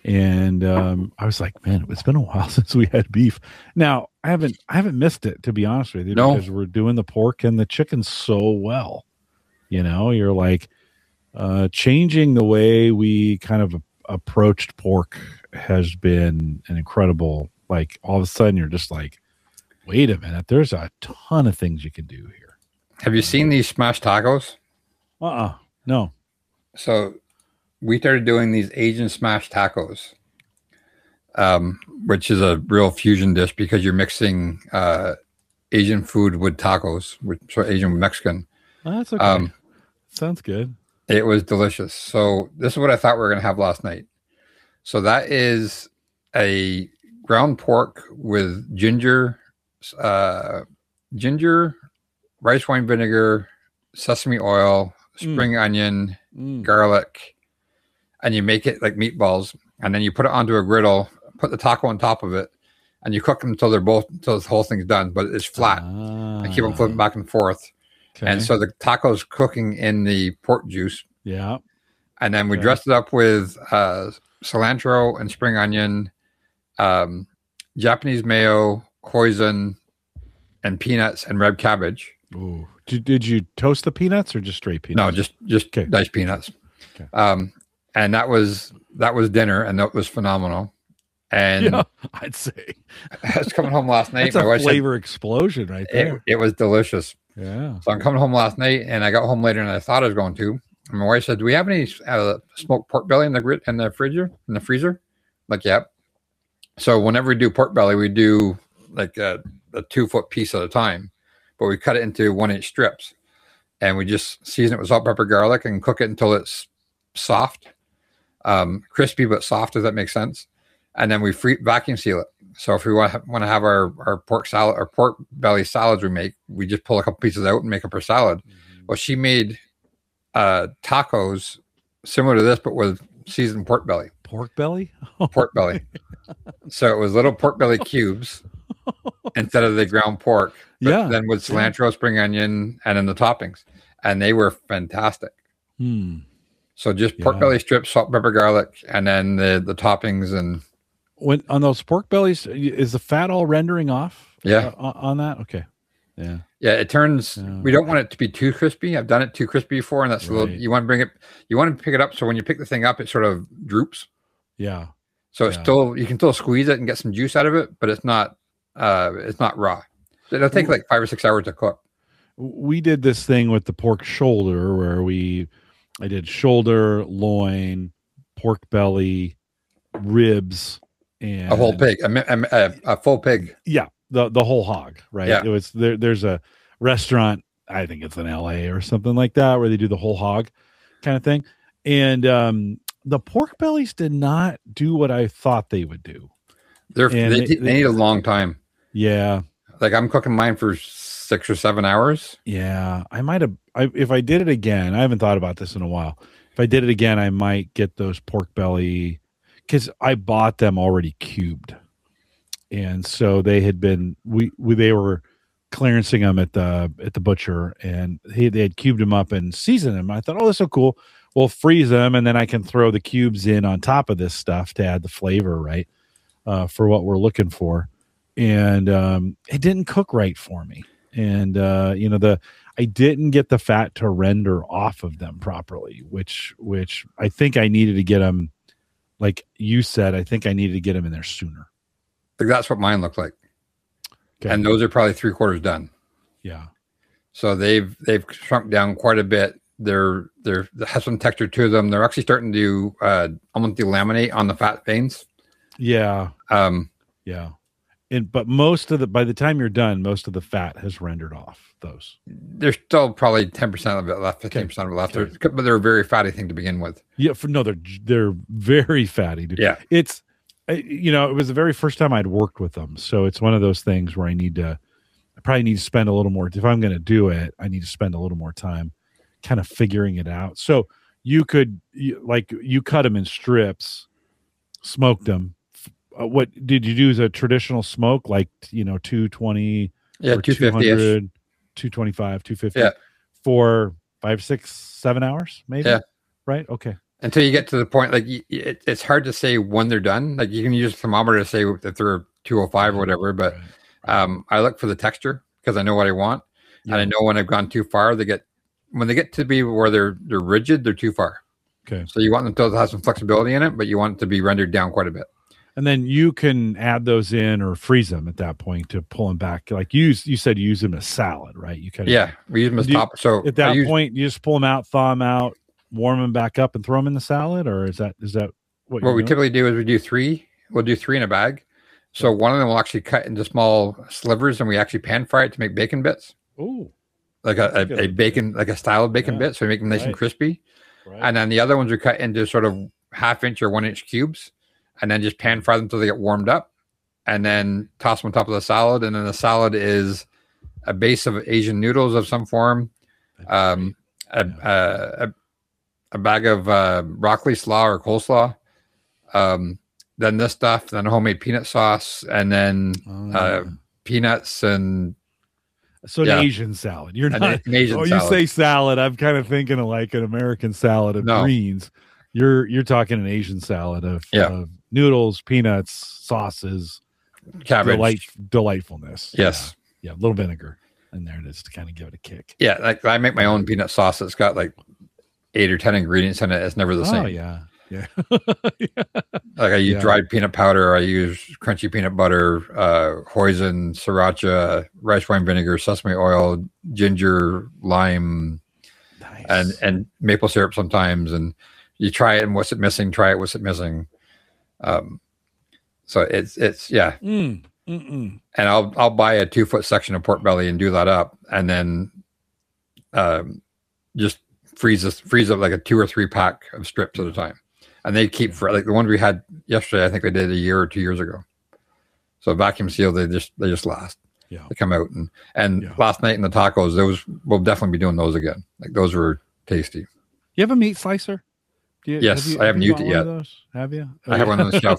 and um, I was like, man, it's been a while since we had beef. Now I haven't, I haven't missed it, to be honest with you, No. because we're doing the pork and the chicken so well. You know, you're like uh, changing the way we kind of approached pork has been an incredible. Like all of a sudden, you're just like, wait a minute, there's a ton of things you can do here. Have you seen these smashed tacos? Uh uh no. So we started doing these Asian smashed tacos, um, which is a real fusion dish because you're mixing uh, Asian food with tacos, which so Asian with Mexican. Oh, that's okay. Um, Sounds good. It was delicious. So this is what I thought we were going to have last night. So that is a ground pork with ginger, uh, ginger, rice wine vinegar, sesame oil, spring onion, Mm. garlic, and you make it like meatballs, and then you put it onto a griddle, put the taco on top of it, and you cook them until they're both until the whole thing's done, but it's flat. Ah, And keep them flipping back and forth. okay. And so the taco's cooking in the pork juice. yeah. And then we Okay. dressed it up with uh, cilantro and spring onion, um, Japanese mayo, hoisin, and peanuts and red cabbage. Ooh. Did, did you toast the peanuts or just straight peanuts? No, just just Okay. diced peanuts. Okay. Um, and that was that was dinner, and that was phenomenal. And yeah, I'd say I was coming home last night. that's My a wife said flavor explosion right it, there. it was delicious. Yeah. So I'm coming home last night, and I got home later than I thought I was going to. And my wife said, "Do we have any uh, smoked pork belly in the grit in the freezer in the freezer?" I'm like, yep. So whenever we do pork belly, we do like a, a two foot piece at a time, but we cut it into one inch strips, and we just season it with salt, pepper, garlic, and cook it until it's soft, um, crispy but soft. Does that make sense? And then we free, vacuum seal it. So if we want to, want to have our, our pork salad or pork belly salads we make, we just pull a couple pieces out and make up our salad. Mm-hmm. Well, she made uh, tacos similar to this, but with seasoned pork belly. Pork belly? Pork belly. So it was little pork belly cubes instead of the ground pork. But Yeah. then with cilantro, spring onion, and then the toppings. And they were fantastic. Hmm. So just pork Yeah. belly strips, salt, pepper, garlic, and then the, the toppings. And When on those pork bellies, is the fat all rendering off? Yeah. uh, on on that? Okay. Yeah. yeah, it turns, Yeah. we don't want it to be too crispy. I've done it too crispy before. And that's a little, Right. you want to bring it, you want to pick it up. So when you pick the thing up, it sort of droops. Yeah. So it's Yeah. still, you can still squeeze it and get some juice out of it, but it's not, uh, it's not raw. It'll take like five or six hours to cook. We did this thing with the pork shoulder where we, I did shoulder, loin, pork belly, ribs, and A whole pig, a, mi- a, mi- a, a full pig. Yeah, the the whole hog, right? Yeah. It was there. There's a restaurant, I think it's in L A or something like that, where they do the whole hog kind of thing. And um, the pork bellies did not do what I thought they would do. They're, And they, they- they need a long time. Yeah, Like I'm cooking mine for six or seven hours. Yeah, I might have. I, if I did it again, I haven't thought about this in a while. If I did it again, I might get those pork belly because I bought them already cubed, and so they had been we, we they were clearancing them at the at the butcher, and he, they had cubed them up and seasoned them. I thought, oh, that's so cool. We'll freeze them, and then I can throw the cubes in on top of this stuff to add the flavor, right, uh, for what we're looking for. And um, it didn't cook right for me. And uh, you know, the I didn't get the fat to render off of them properly, which which I think I needed to get them, like you said, I think I needed to get them in there sooner. Like that's what mine looked like. Okay. And those are probably three quarters done. Yeah. So they've they've shrunk down quite a bit. They're they're they have some texture to them. They're actually starting to uh, almost delaminate on the fat veins. Yeah. Um. Yeah. And but most of the by the time you're done, most of the fat has rendered off those. There's still probably ten percent of it left, fifteen percent of it left. Okay. But they're a very fatty thing to begin with. Yeah. For no, they're they're very fatty. Dude. Yeah. It's you know it was the very first time I'd worked with them, so it's one of those things where I need to. I probably need to spend a little more. If I'm going to do it, I need to spend a little more time kind of figuring it out. So you could you, like you cut them in strips, smoked them. Uh, what did you do as a traditional smoke? Like, you know, two twenty, yeah, two fifty, two twenty-five, two fifty yeah. for five, six, seven hours, maybe. Yeah. Right. Okay. Until you get to the point, like it, it's hard to say when they're done. Like you can use a thermometer to say if they're two oh five or whatever, but right. Right. Um, I look for the texture because I know what I want. Yeah. And I know when I've gone too far, they get, when they get to be where they're they're rigid, they're too far. Okay. So you want them to have some flexibility in it, but you want it to be rendered down quite a bit. And then you can add those in or freeze them at that point to pull them back. Like you you said, you use them as salad, right? You kind of yeah, we use them as top. So at that use, point, you just pull them out, thaw them out, warm them back up, and throw them in the salad, or is that is that what? What we doing? typically do is we do three. We'll do three in a bag. So okay. One of them will actually cut into small slivers, and we actually pan fry it to make bacon bits. Ooh. Like a, a, a bacon, like a style of bacon yeah. bit, so we make them nice right. and crispy. Right. And then the other ones are cut into sort of half inch or one inch cubes, and then just pan fry them until they get warmed up, and then toss them on top of the salad. And then the salad is a base of Asian noodles of some form, um, a, yeah. a, a a bag of uh, broccoli slaw or coleslaw, um, then this stuff, then homemade peanut sauce, and then oh. uh, peanuts and. So an yeah. Asian salad. You're not. An, an Asian oh, salad. You say salad. I'm kind of thinking of like an American salad of no. greens. You're you're talking an Asian salad of, yeah. of noodles, peanuts, sauces, cabbage, delight, delightfulness. Yes, yeah. yeah, a little vinegar in there just to kind of give it a kick. Yeah, like I make my own peanut sauce. That's got like eight or ten ingredients in it. It's never the same. Oh yeah. Yeah. yeah. Like I use yeah. dried peanut powder. I use crunchy peanut butter, uh, hoisin, sriracha, rice wine vinegar, sesame oil, ginger, lime, nice. and and maple syrup sometimes. And you try it, and what's it missing? Try it. What's it missing? Um, so it's it's yeah. Mm, and I'll I'll buy a two foot section of pork belly and do that up, and then um, just freeze this, freeze up like a two or three pack of strips at a time. And they keep for like the one we had yesterday. I think they did a year or two years ago. So vacuum sealed, they just they just last. Yeah, they come out and and yeah. last night in the tacos, those we'll definitely be doing those again. Like those were tasty. You have a meat slicer? Do you, yes, have you, I haven't used it yet. Have you? Oh, I have yeah. one on the shelf.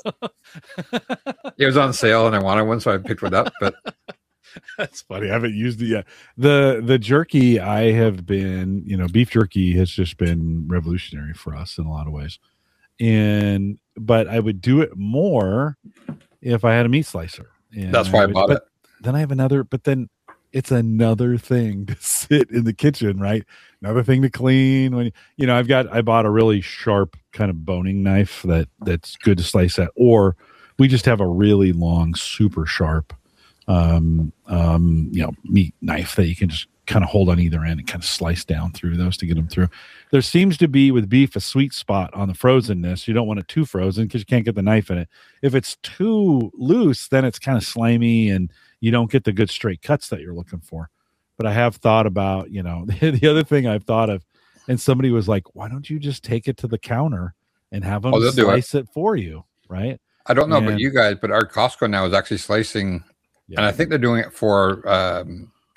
It was on sale and I wanted one, so I picked one up. But that's funny. I haven't used it yet. The the jerky I have been, you know, beef jerky has just been revolutionary for us in a lot of ways. And but I would do it more if I had a meat slicer. And that's why I, I would, bought but it. Then I have another, but then it's another thing to sit in the kitchen, right? Another thing to clean. When you know, I've got I bought a really sharp kind of boning knife that that's good to slice at, or we just have a really long, super sharp, um, um, you know, meat knife that you can just kind of hold on either end and kind of slice down through those to get them through. There seems to be with beef a sweet spot on the frozenness. You don't want it too frozen because you can't get the knife in it. If it's too loose, then it's kind of slimy and you don't get the good straight cuts that you're looking for. But I have thought about, you know, the other thing I've thought of, and somebody was like, why don't you just take it to the counter and have them oh, slice it. it for you, right? I don't know and, about you guys, but our Costco now is actually slicing, yeah. and I think they're doing it for um,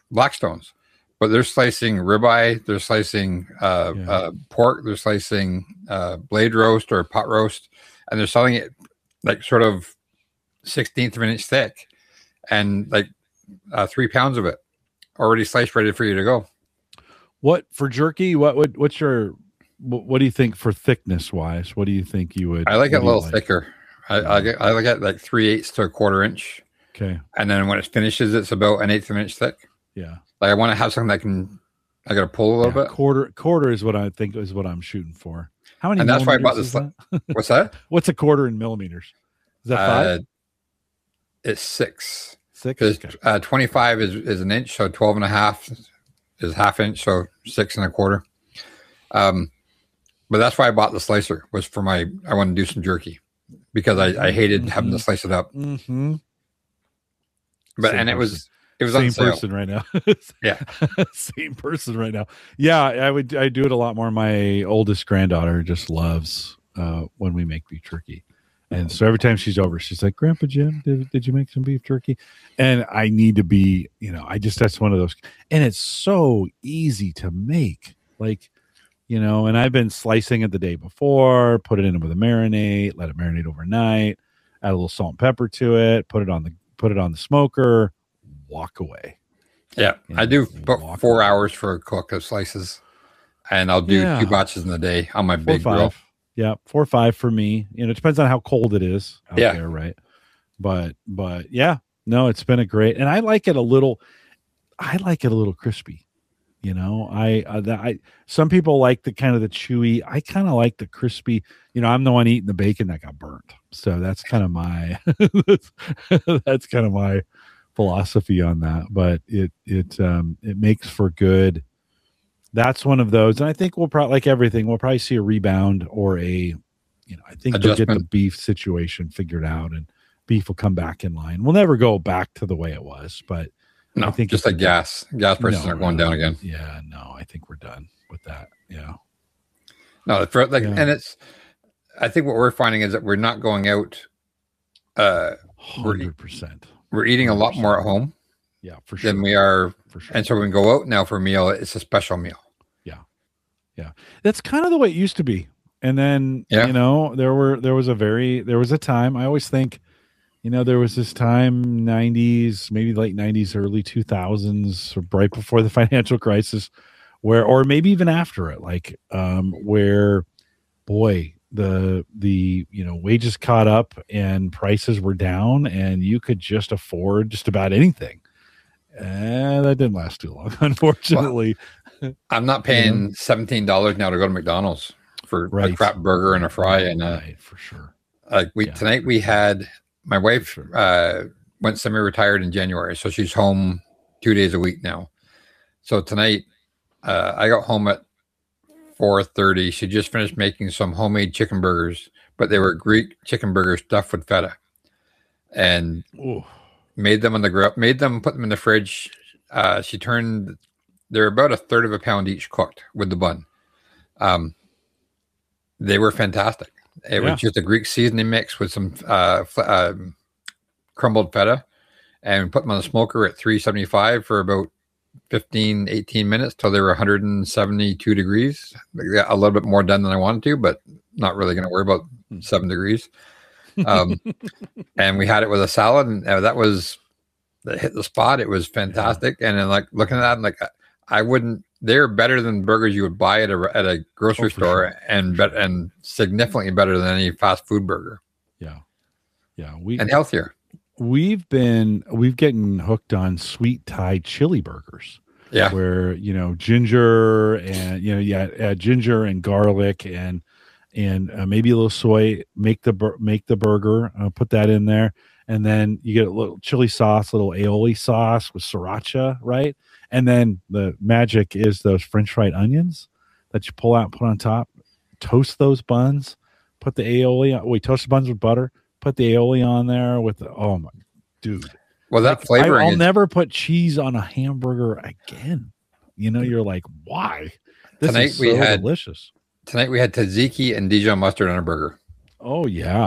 Blackstones, but they're slicing ribeye, they're slicing uh, Yeah. uh, pork, they're slicing uh, blade roast or pot roast, and they're selling it like sort of sixteenth of an inch thick, and like uh, three pounds of it already sliced, ready for you to go. What for jerky? What would what's your what, what do you think for thickness wise? What do you think you would? I like it what a do you little like? thicker. I, I, get, I like it like three eighths to a quarter inch, Okay. and then when it finishes, it's about an eighth of an inch thick. Yeah. Like I want to have something that can, I got to pull a little Yeah, bit. Quarter quarter is what I think is what I'm shooting for. How many? And that's why I bought millimeters this. is that? What's that? What's a quarter in millimeters? Is that five? Uh, it's six. Six? Because Okay. uh, twenty-five is, is an inch, so twelve and a half is half inch, so six and a quarter. Um, but that's why I bought the slicer, was for my, I want to do some jerky because I, I hated Mhm. having to slice it up. Mm-hmm. But Same and it person. was it was on Same sale. person right now. Yeah. Same person right now. Yeah, I would I do it a lot more. My oldest granddaughter just loves uh when we make beef jerky. And so every time she's over, she's like, Grandpa Jim, did, did you make some beef jerky? And I need to be, you know, I just, that's one of those. And it's so easy to make. Like, you know, and I've been slicing it the day before, put it in with a marinade, let it marinate overnight, add a little salt and pepper to it, put it on the, put it on the smoker, walk away. Yeah. You I know, do about walk four away. hours for a cook of slices. And I'll do Yeah. two batches in the day on my Four or big grill. five. Yeah, four or five for me. You know, it depends on how cold it is out Yeah. there, right? But but yeah, no, it's been a great, and I like it a little. I like it a little crispy. You know, I uh, the, I some people like the kind of the chewy. I kind of like the crispy. You know, I'm the one eating the bacon that got burnt, so that's kind of my that's, that's kind of my philosophy on that. But it it um it makes for good. That's one of those, and I think we'll probably, like everything, we'll probably see a rebound or a, you know, I think they'll get the Adjustment. beef situation figured out, and beef will come back in line. We'll never go back to the way it was, but No, I think just it's like gas. Gas prices no, are going no. down again. Yeah, no, I think we're done with that. Yeah, No, for like, Yeah. and it's, I think what we're finding is that we're not going out. Uh, hundred percent. we're eating a lot more at home Yeah, for sure. than we are. For sure. And so when we go out now for a meal, it's a special meal. That's kind of the way it used to be. And then, Yeah. you know, there were there was a very there was a time, I always think, you know, there was this time, nineties, maybe late nineties, early two thousands, right before the financial crisis, where, or maybe even after it, like um where, boy, the the you know, wages caught up and prices were down and you could just afford just about anything. And that didn't last too long, unfortunately. I'm not paying seventeen dollars now to go to McDonald's for Right. a crap burger and a fry. And uh, Right, for sure. like we Yeah. tonight we had my wife Sure. uh, went semi-retired in January, so she's home two days a week now. So tonight uh, I got home at four thirty. She just finished making some homemade chicken burgers, but they were Greek chicken burgers stuffed with feta, and Ooh. made them on the grill. Made them, put them in the fridge. Uh, she turned. They're about a third of a pound each cooked with the bun. Um, they were fantastic. It Yeah. was just a Greek seasoning mix with some uh, fl- um, crumbled feta, and put them on the smoker at three seventy-five for about fifteen, eighteen minutes till they were one hundred seventy-two degrees. They got a little bit more done than I wanted to, but not really going to worry about seven degrees. Um, and we had it with a salad, and uh, that was that hit the spot. It was fantastic. And then, like, looking at that, I'm like, I wouldn't. They're better than burgers you would buy at a at a grocery Oh, for store, sure. and bet and significantly better than any fast food burger, Yeah. Yeah. We and healthier. we've been we've getting hooked on sweet Thai chili burgers. Yeah, Where, you know, ginger and, you know, yeah, add ginger and garlic and and uh, maybe a little soy, make the bur- make the burger, uh, put that in there, and then you get a little chili sauce, little aioli sauce with sriracha, right? And then the magic is those French fried onions that you pull out and put on top. Toast those buns, put the aioli on. Wait, toast the buns with butter, put the aioli on there with the, oh my dude. well, that Like, flavoring. I, I'll is, never put cheese on a hamburger again. You know, you're like, why? This Tonight is so we had- delicious. tonight we had tzatziki and Dijon mustard on a burger. Oh yeah,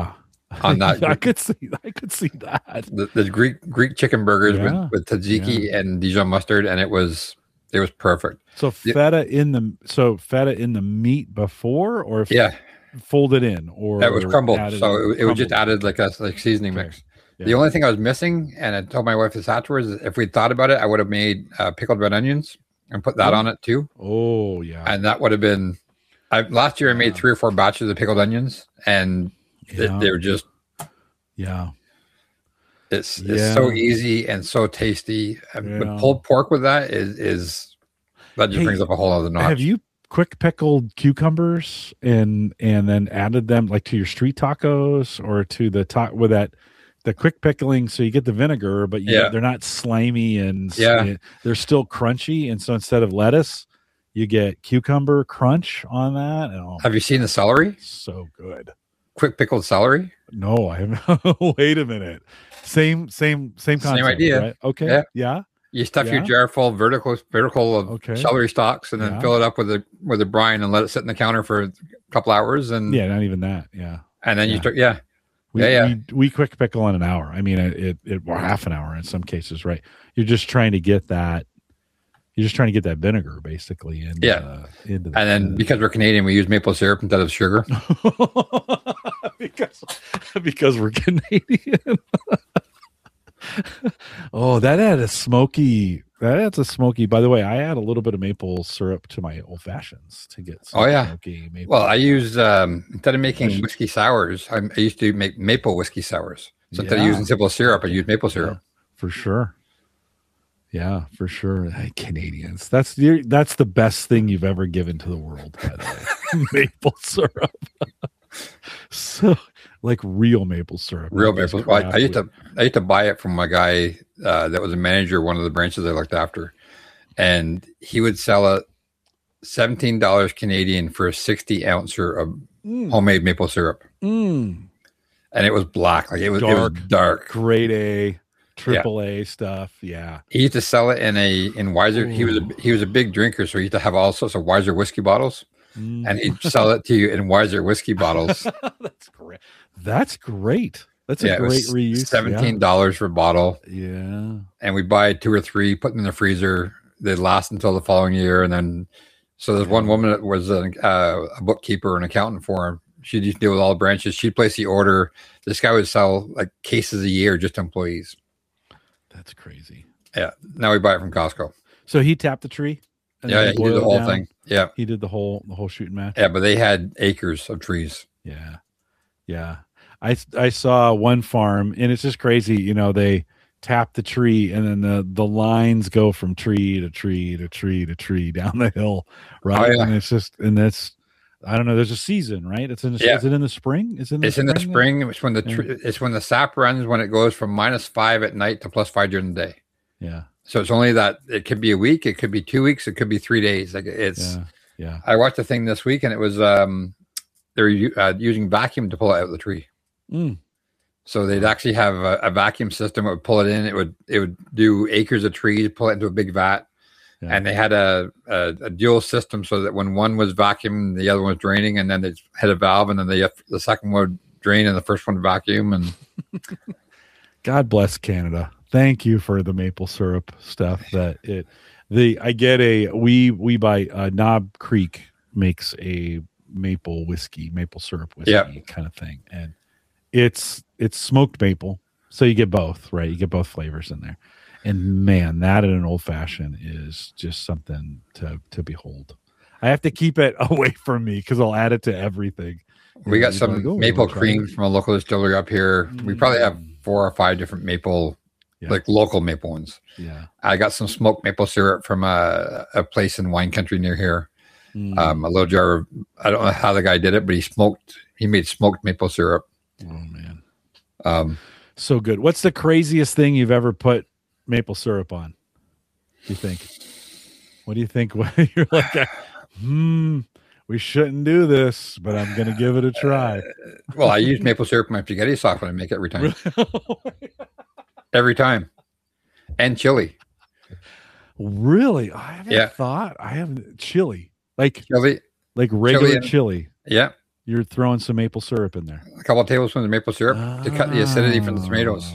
on that. I could see. I could see that. The, the Greek Greek chicken burgers Yeah. with, with tzatziki Yeah. and Dijon mustard, and it was it was perfect. So feta in the so feta in the meat before, or f- Yeah, folded in, or that was crumbled. added So in- it, it was just crumbled. added like a like seasoning Okay. mix. Yeah. The only thing I was missing, and I told my wife this afterwards, is if we'd thought about it, I would have made uh, pickled red onions and put that Oh. on it too, Oh yeah. and that would have been. I, last year I made Yeah. three or four batches of pickled onions, and they, Yeah. they were just Yeah. it's Yeah. it's so easy and so tasty. And Yeah. But pulled pork with that is is that just Hey, brings up a whole other notch. Have you quick pickled cucumbers and and then added them like to your street tacos or to the ta- with that the quick pickling, so you get the vinegar, but you, Yeah. they're not slimy and s- Yeah. they're still crunchy. And so instead of lettuce, you get cucumber crunch on that. And oh, Have you seen the celery? so good. Quick pickled celery? No, I haven't. Wait a minute. Same, same, same Same concept. idea. Right? Okay. Yeah. Yeah. You stuff your Yeah. jar full vertical vertical of Okay. celery stalks, and then Yeah. fill it up with a with a brine and let it sit in the counter for a couple hours, and Yeah. Not even that. Yeah. and then you Yeah. start. Yeah, We, Yeah, yeah. we we quick pickle in an hour. I mean, it, it, it or half an hour in some cases, right? You're just trying to get that. You're just trying to get that vinegar basically into Yeah. the, into the, and then because we're Canadian, we use maple syrup instead of sugar. because because we're Canadian. Oh, that had a smoky. That adds a smoky. By the way, I add a little bit of maple syrup to my old fashions to get some Oh, yeah. smoky maple. Well, I use um, instead of making Which- whiskey sours, I, I used to make maple whiskey sours. So instead of Yeah. using simple syrup, I use maple syrup. For sure. Yeah, for sure. Hey, Canadians. That's your that's the best thing you've ever given to the world, by the way. Maple syrup. So like real maple syrup. Real not this maple. Well, I, I crap used with- to I used to buy it from a guy uh, that was a manager of one of the branches I looked after, and he would sell it seventeen dollars Canadian for a sixty ouncer of Mm, homemade maple syrup, mm, and it was black, like it was it was Dark. dark. grade A, triple A stuff. Yeah. He used to sell it in a in Weiser. He was a Ooh. he was a big drinker, so he used to have all sorts of Weiser whiskey bottles, Mm. and he'd sell it to you in Weiser whiskey bottles. That's great. That's great. That's yeah, a it great was reuse. seventeen dollars for a bottle, Yeah. and we buy two or three, put them in the freezer. They last until the following year, and then so there's one woman that was a, uh, a bookkeeper, an accountant for him. She'd used to deal with all the branches. She'd place the order. This guy would sell like cases a year just to employees. That's crazy. Yeah, now we buy it from Costco. So he tapped the tree. and Yeah, then yeah, he did boiled the it whole down? thing. Yeah, He did the whole the whole shooting match. yeah, but they had acres of trees. Yeah. Yeah. I I saw one farm and it's just crazy, you know, they tap the tree and then the the lines go from tree to tree to tree to tree down the hill, right? Oh, yeah. And it's just and that's I don't know, there's a season, right? It's in the, Yeah. is it in the spring? Is it in the It's in the spring? spring. It's when the Yeah. tr- it's when the sap runs, when it goes from minus five at night to plus five during the day. Yeah. So it's only that it could be a week, it could be two weeks, it could be three days. Like it's. Yeah. Yeah. I watched the thing this week, and it was um, they were u- uh, using vacuum to pull it out of the tree. Mm. So they'd actually have a, a vacuum system. It would pull it in. It would it would do acres of trees, pull it into a big vat, Yeah. and they had a, a a dual system so that when one was vacuum, the other one was draining, and then they had a valve, and then the the second one would drain, and the first one vacuum. And God bless Canada. Thank you for the maple syrup stuff. That it, the I get a we we buy uh, Knob Creek makes a maple whiskey, maple syrup whiskey Yeah. kind of thing, and it's it's smoked maple, so you get both, right? You get both flavors in there, and man, that in an old fashioned is just something to to behold. I have to keep it away from me because I'll add it to everything. we got And some like, oh, maple we'll try cream it. from a local distillery up here. We probably have Mm. four or five different maple, Yeah. like local maple ones. Yeah. I got some smoked maple syrup from a, a place in wine country near here. Mm. Um, a little jar of, I don't know how the guy did it, but he smoked, he made smoked maple syrup. oh man. Um, So good. What's the craziest thing you've ever put maple syrup on? Do you think? What do you think? When you're like, hmm, we shouldn't do this, but I'm going to give it a try. well, I use maple syrup in my spaghetti sauce when I make it every time, every time. And chili. Really? I haven't Yeah. thought. I haven't chili. Like Chili. like regular and- chili. Yeah. You're throwing some maple syrup in there. A couple of tablespoons of maple syrup oh. to cut the acidity from the tomatoes.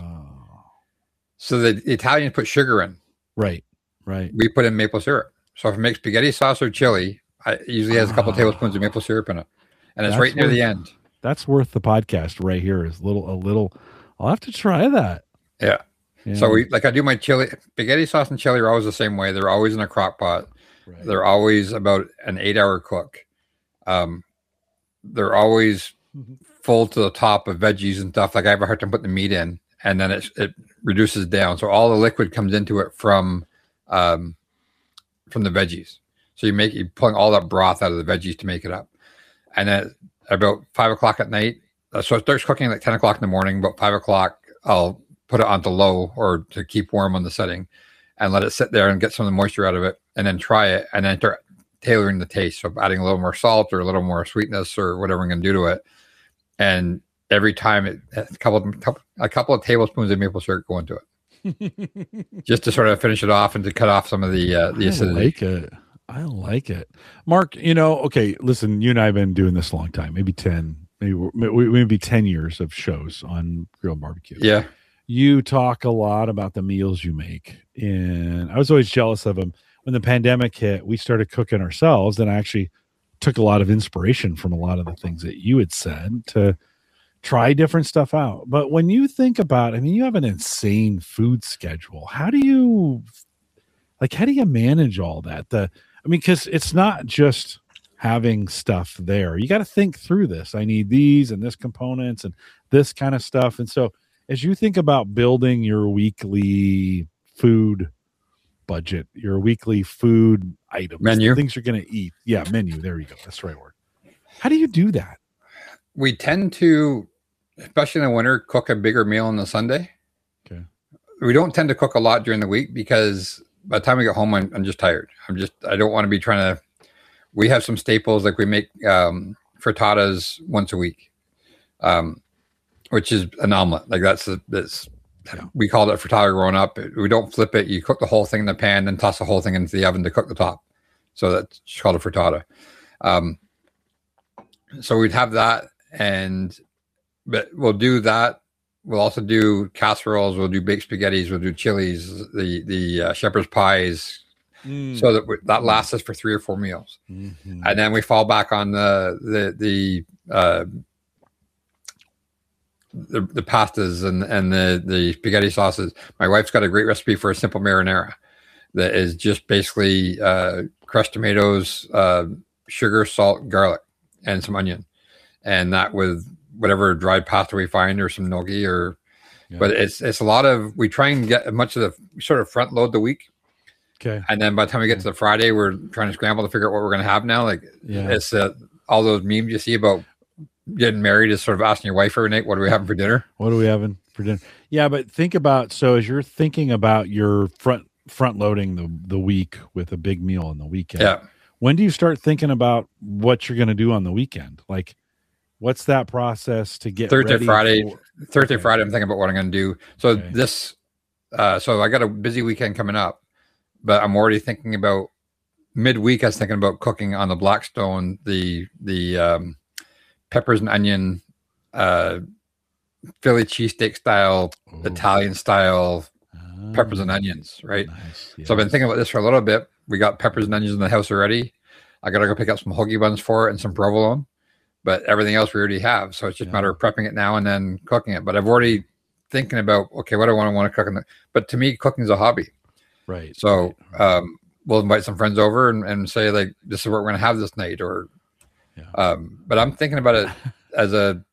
So the, the Italians put sugar in. Right, right. We put in maple syrup. So if I make spaghetti sauce or chili, I, it usually has a couple oh. of tablespoons of maple syrup in it. And it's that's right near worth, the end. That's worth the podcast right here. Is little a little. I'll have to try that. Yeah. yeah. So we like I do my chili, spaghetti sauce and chili are always the same way. They're always in a crock pot. Right. They're always about an eight hour cook. Um, they're always full to the top of veggies and stuff. Like I have a hard time putting the meat in, and then it it reduces down. So all the liquid comes into it from um from the veggies. So you make you pulling all that broth out of the veggies to make it up. And then about five o'clock at night, uh, so it starts cooking like ten o'clock in the morning. About five o'clock, I'll put it onto low or to keep warm on the setting, and let it sit there and get some of the moisture out of it, and then try it, and then start tailoring the taste. So adding a little more salt or a little more sweetness or whatever I'm going to do to it. And every time, it, a couple of, a couple of tablespoons of maple syrup go into it, just to sort of finish it off and to cut off some of the uh, the acidity. I like it. I like it, Mark. You know, okay. Listen, you and I have been doing this a long time, maybe ten, maybe maybe ten years of shows on Grill and Barbecue. Yeah. You talk a lot about the meals you make, and I was always jealous of them. When the pandemic hit, we started cooking ourselves, and I actually took a lot of inspiration from a lot of the things that you had said to try different stuff out. But when you think about, I mean, you have an insane food schedule. How do you, like, how do you manage all that? The, I mean, because it's not just having stuff there. You got to think through this. I need these and this components and this kind of stuff. And so as you think about building your weekly food budget, your weekly food items, menu, things you're going to eat. Yeah, menu. There you go. That's the right word. How do you do that? We tend to, especially in the winter, cook a bigger meal on the Sunday. Okay. We don't tend to cook a lot during the week because by the time we get home, I'm, I'm just tired. I'm just, I don't want to be trying to, we have some staples, like we make um, frittatas once a week, um, which is an omelet. Like that's, a, that's, yeah. We called it frittata growing up. We don't flip it. You cook the whole thing in the pan, then toss the whole thing into the oven to cook the top. So that's called a frittata. Um, so we'd have that, and but we'll do that. We'll also do casseroles. We'll do baked spaghettis. We'll do chilies, the the uh, shepherd's pies, mm. so that we, that lasts us for three or four meals, mm-hmm. and then we fall back on the the the. Uh, The, the pastas and, and the, the spaghetti sauces. My wife's got a great recipe for a simple marinara that is just basically uh, crushed tomatoes, uh, sugar, salt, garlic, and some onion. And that with whatever dried pasta we find or some gnocchi or, yeah. But it's it's a lot of, we try and get much of the, we sort of front load the week. Okay. And then by the time we get to the Friday, we're trying to scramble to figure out what we're going to have now. Like yeah. it's uh, all those memes you see about getting married is sort of asking your wife every night, what are we having for dinner? What are we having for dinner? Yeah, but think about, so as you're thinking about your front front loading the, the week with a big meal on the weekend, yeah. when do you start thinking about what you're going to do on the weekend? Like, what's that process to get Thursday, ready Friday, for, Thursday, okay. Friday, I'm thinking about what I'm going to do. So okay. this, uh, so I got a busy weekend coming up, but I'm already thinking about midweek. I was thinking about cooking on the Blackstone, the, the, um, peppers and onion, uh, Philly cheesesteak style, Ooh. Italian style oh, peppers and onions, right? Nice. Yes. So I've been thinking about this for a little bit. We got peppers and onions in the house already. I got to go pick up some hoagie buns for it and some provolone, but everything else we already have. So it's just yeah. a matter of prepping it now and then cooking it. But I've already thinking about, okay, what do I want to want to cook in the, but to me, cooking is a hobby. Right. So um, we'll invite some friends over and, and say like, this is what we're going to have this night, or Yeah. Um, but I'm thinking about it as a,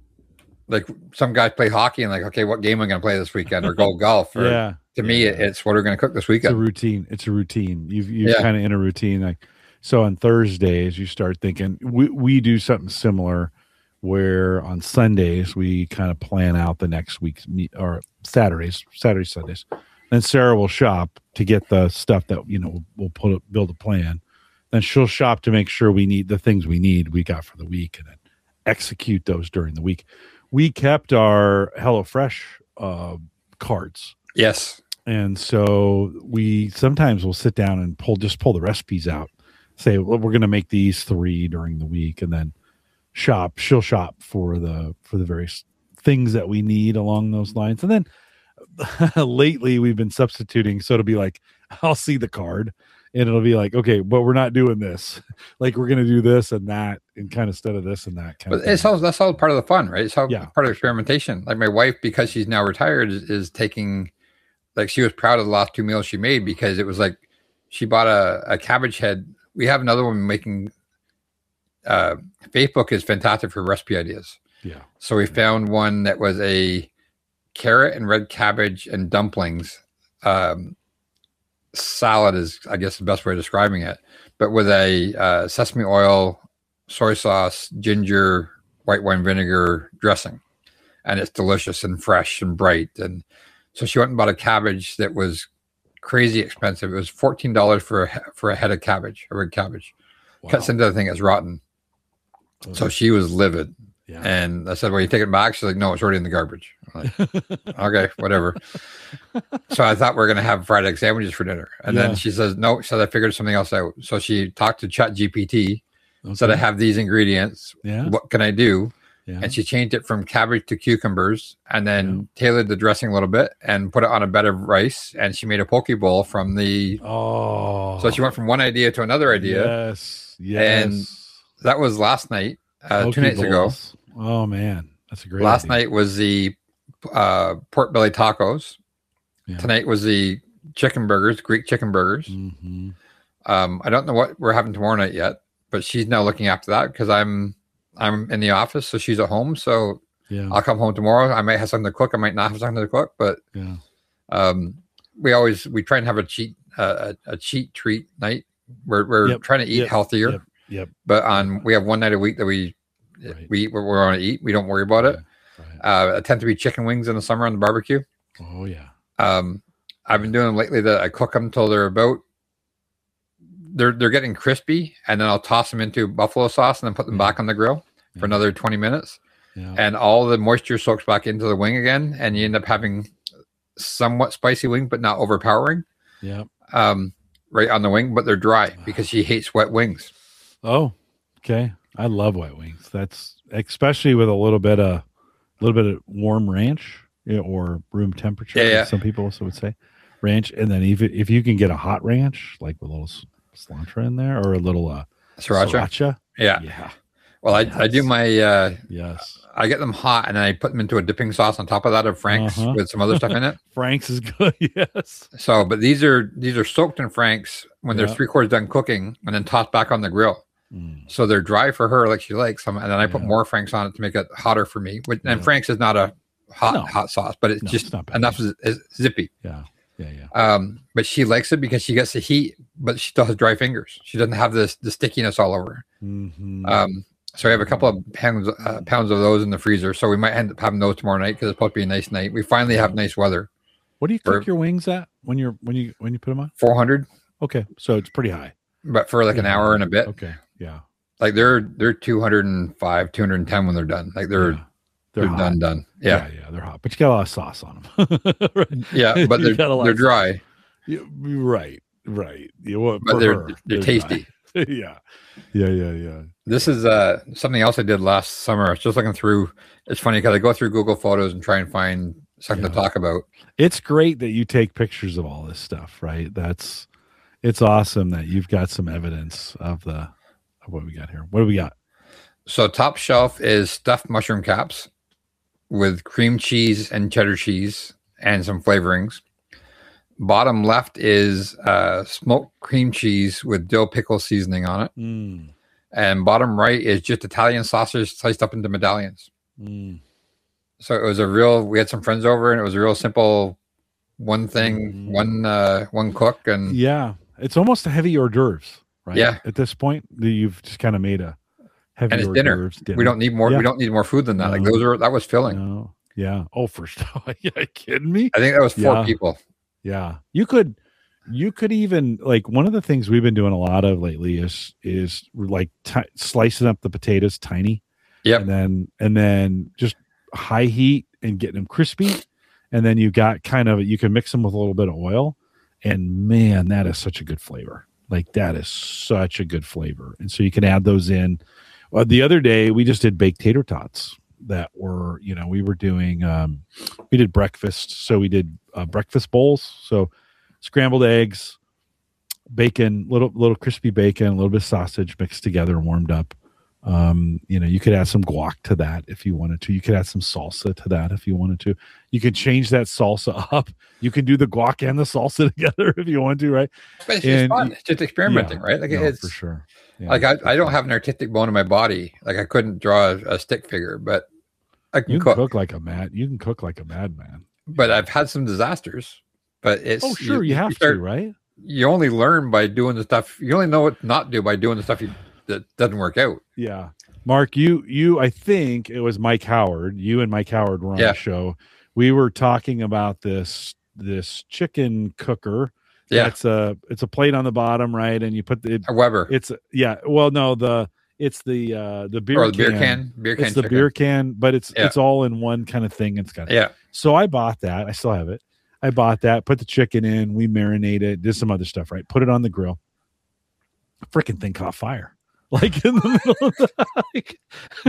like some guys play hockey and like, okay, what game am I going to play this weekend, or go golf? Or, yeah. To me, yeah. it's what we're going to cook this weekend. It's a routine. It's a routine. You've, you're yeah. kind of in a routine. Like, so on Thursdays, you start thinking, we, we do something similar where on Sundays, we kind of plan out the next week's meet, or Saturdays, Saturdays, Sundays. Then Sarah will shop to get the stuff that, you know, we'll put a, build a plan. Then she'll shop to make sure we need the things we need we got for the week, and then execute those during the week. We kept our HelloFresh uh, cards. Yes. And so we sometimes will sit down and pull, just pull the recipes out, say, well, we're going to make these three during the week. And then shop. She'll shop for the for the various things that we need along those lines. And then lately we've been substituting, so it'll be like I'll see the card and it'll be like, okay, but we're not doing this. Like we're gonna do this and that, and kind of instead of this and that. Kind but of it's all that's all part of the fun, right? It's all yeah. part of experimentation. Like my wife, because she's now retired, is, is taking, like she was proud of the last two meals she made because it was like she bought a, a cabbage head. We have another one making. Uh, Facebook is fantastic for recipe ideas. Yeah. So we found one that was a carrot and red cabbage and dumplings um, salad is, I guess, the best way of describing it, but with a uh, sesame oil, soy sauce, ginger, white wine vinegar dressing. And it's delicious and fresh and bright. And so she went and bought a cabbage that was crazy expensive. It was fourteen dollars for a, for a head of cabbage, a red cabbage. Wow. Cuts into the thing, it's rotten. Okay. So she was livid. Yeah. And I said, well, you take it back? She's like, no, it's already in the garbage. I'm like, okay, whatever. So I thought we were going to have fried egg sandwiches for dinner. And yeah. then she says, no, she said, I figured something else out. So she talked to Chat G P T, okay. said, I have these ingredients. Yeah. What can I do? Yeah. And she changed it from cabbage to cucumbers and then yeah. tailored the dressing a little bit and put it on a bed of rice. And she made a poke bowl from the. Oh. So she went from one idea to another idea. Yes. Yes. And that was last night, uh, two nights bowls. ago. Oh, man. That's a great Last idea. night was the uh, pork belly tacos. Yeah. Tonight was the chicken burgers, Greek chicken burgers. Mm-hmm. Um, I don't know what we're having tomorrow night yet, but she's now looking after that because I'm I'm in the office, so she's at home. So yeah. I'll come home tomorrow. I might have something to cook. I might not have something to cook, but yeah. um, we always we try and have a cheat uh, a, a cheat treat night. We're we're yep. trying to eat yep. healthier. Yep. Yep. But on we have one night a week that we right. we we're, we're on to eat. We don't worry about it. Right. Uh, I tend to be chicken wings in the summer on the barbecue. Oh yeah. Um, I've been doing them lately that I cook them until they're about they're they're getting crispy, and then I'll toss them into buffalo sauce and then put them yeah. back on the grill yeah. for another twenty minutes. Yeah. And all the moisture soaks back into the wing again, and you end up having somewhat spicy wing, but not overpowering. Yeah. Um, right on the wing, but they're dry because she hates wet wings. Oh, okay. I love wet wings. That's especially with a little bit of, a little bit of warm ranch or room temperature. Yeah, yeah. Some people also would say ranch, and then if if you can get a hot ranch, like with a little cilantro in there, or a little uh, sriracha. sriracha. Yeah, yeah. Well, I yes. I do my uh, yes. I get them hot and then I put them into a dipping sauce on top of that of Frank's uh-huh. with some other stuff in it. Frank's is good. Yes. So, but these are these are soaked in Frank's when yeah. they're three quarters done cooking and then tossed back on the grill. Mm. So they're dry for her like she likes them, and then I put yeah. more Frank's on it to make it hotter for me. And yeah. Frank's is not a hot no. hot sauce, but it's no, just it's not enough z- zippy. Yeah, yeah, yeah. Um, but she likes it because she gets the heat, but she still has dry fingers. She doesn't have this the stickiness all over her. Mm-hmm. Um, so I have a couple of pounds uh, pounds of those in the freezer. So we might end up having those tomorrow night because it's supposed to be a nice night. We finally have nice weather. What do you cook for, your wings at when you're when you when you put them on? four hundred. Okay, so it's pretty high. But for like an hour and a bit. Okay, yeah. Like they're they're two hundred five, two hundred ten when they're done. Like they're yeah. they're, they're done done. Yeah. yeah, yeah, they're hot, but you got a lot of sauce on them. right? Yeah, but they're they're dry. Yeah, right, right. You want, but they're, her, they're they're tasty. yeah, yeah, yeah, yeah. This is uh something else I did last summer. I was just looking through. It's funny because I go through Google Photos and try and find something yeah. to talk about. It's great that you take pictures of all this stuff, right? That's it's awesome that you've got some evidence of the of what we got here. What do we got? So top shelf is stuffed mushroom caps with cream cheese and cheddar cheese and some flavorings. Bottom left is uh, smoked cream cheese with dill pickle seasoning on it. Mm. And bottom right is just Italian sausage sliced up into medallions. Mm. So it was a real, we had some friends over and it was a real simple one thing, mm. one uh, one cook. And yeah, it's almost a heavy hors d'oeuvres, right? Yeah. At this point, you've just kind of made a heavy and it's hors dinner. d'oeuvres dinner. We don't need more. Yeah. We don't need more food than that. No. Like those are, that was filling. No. Yeah. Oh, first. Are you kidding me? I think that was four yeah. people. Yeah. You could, you could even like one of the things we've been doing a lot of lately is, is like t- slicing up the potatoes tiny. Yeah. And then, and then just high heat and getting them crispy. And then you got kind of, you can mix them with a little bit of oil, and man, that is such a good flavor. Like that is such a good flavor. And so you can add those in Well, the other day we just did baked tater tots that were, you know, we were doing, um, we did breakfast. So we did uh, breakfast bowls. So scrambled eggs, bacon, little little crispy bacon, a little bit of sausage mixed together and warmed up. Um, you know, you could add some guac to that if you wanted to. You could add some salsa to that if you wanted to. You could change that salsa up. You can do the guac and the salsa together if you want to, right? But it's And- just fun. It's just experimenting, Yeah, right? Like no, it's for sure. Yeah, like I, for I don't sure. have an artistic bone in my body. Like I couldn't draw a, a stick figure, but I can You can cook. cook like a mad. You can cook like a madman. But I've had some disasters. But it's Oh, sure, you, have start- to, right? You only learn by doing the stuff. You only know what not to do by doing the stuff you, that doesn't work out. Yeah, Mark, you you I think it was Mike Howard. You and Mike Howard were on Yeah. the show. We were talking about this this chicken cooker. Yeah, It's a it's a plate on the bottom, right? And you put the it, a Weber it's yeah. Well, no, the it's the uh the beer or the beer can. can, beer can. It's the chicken. beer can, but it's Yeah. it's all in one kind of thing. It's got Yeah, So I bought that. I still have it. I bought that, put the chicken in, we marinate it, did some other stuff, right? Put it on the grill. Freaking thing caught fire. Like in the middle of the like,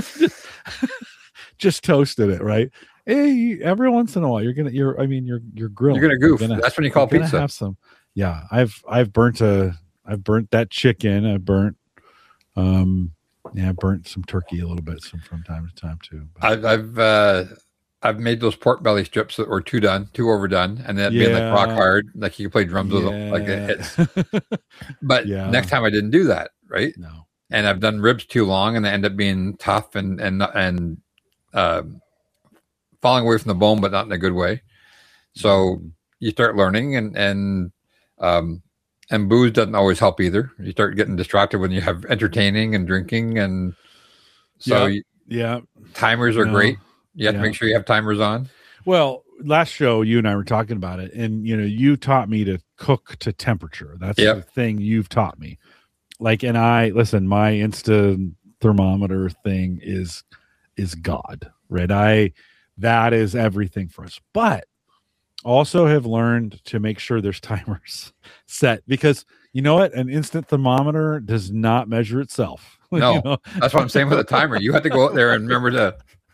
just toasted it, right? Hey, every once in a while, you're gonna you're I mean you're you're grilling. you're gonna goof. You're gonna- That's when you call you're gonna pizza. have some. Yeah, I've I've burnt a I've burnt that chicken. I burnt um yeah, I burnt some turkey a little bit some from time to time too. But- I've I've uh, I've made those pork belly strips that were too done, too overdone, and then being like Yeah. rock hard, like you could play drums with them, like it hits. Yeah. But Yeah. next time I didn't do that, right? No. And I've done ribs too long, and they end up being tough and and and um, falling away from the bone, but not in a good way. So you start learning, and and um, and booze doesn't always help either. You start getting distracted when you have entertaining and drinking, and so Yeah. you- Yeah. timers are No. great. You have Yeah. to make sure you have timers on. Well, last show you and I were talking about it, and you know, you taught me to cook to temperature. That's Yep. the thing you've taught me. Like, and I listen, my Insta thermometer thing is is God, right? I that is everything for us. But also have learned to make sure there's timers set because you know what? An instant thermometer does not measure itself. You No. know? That's what I'm saying with a timer. You have to go out there and remember to.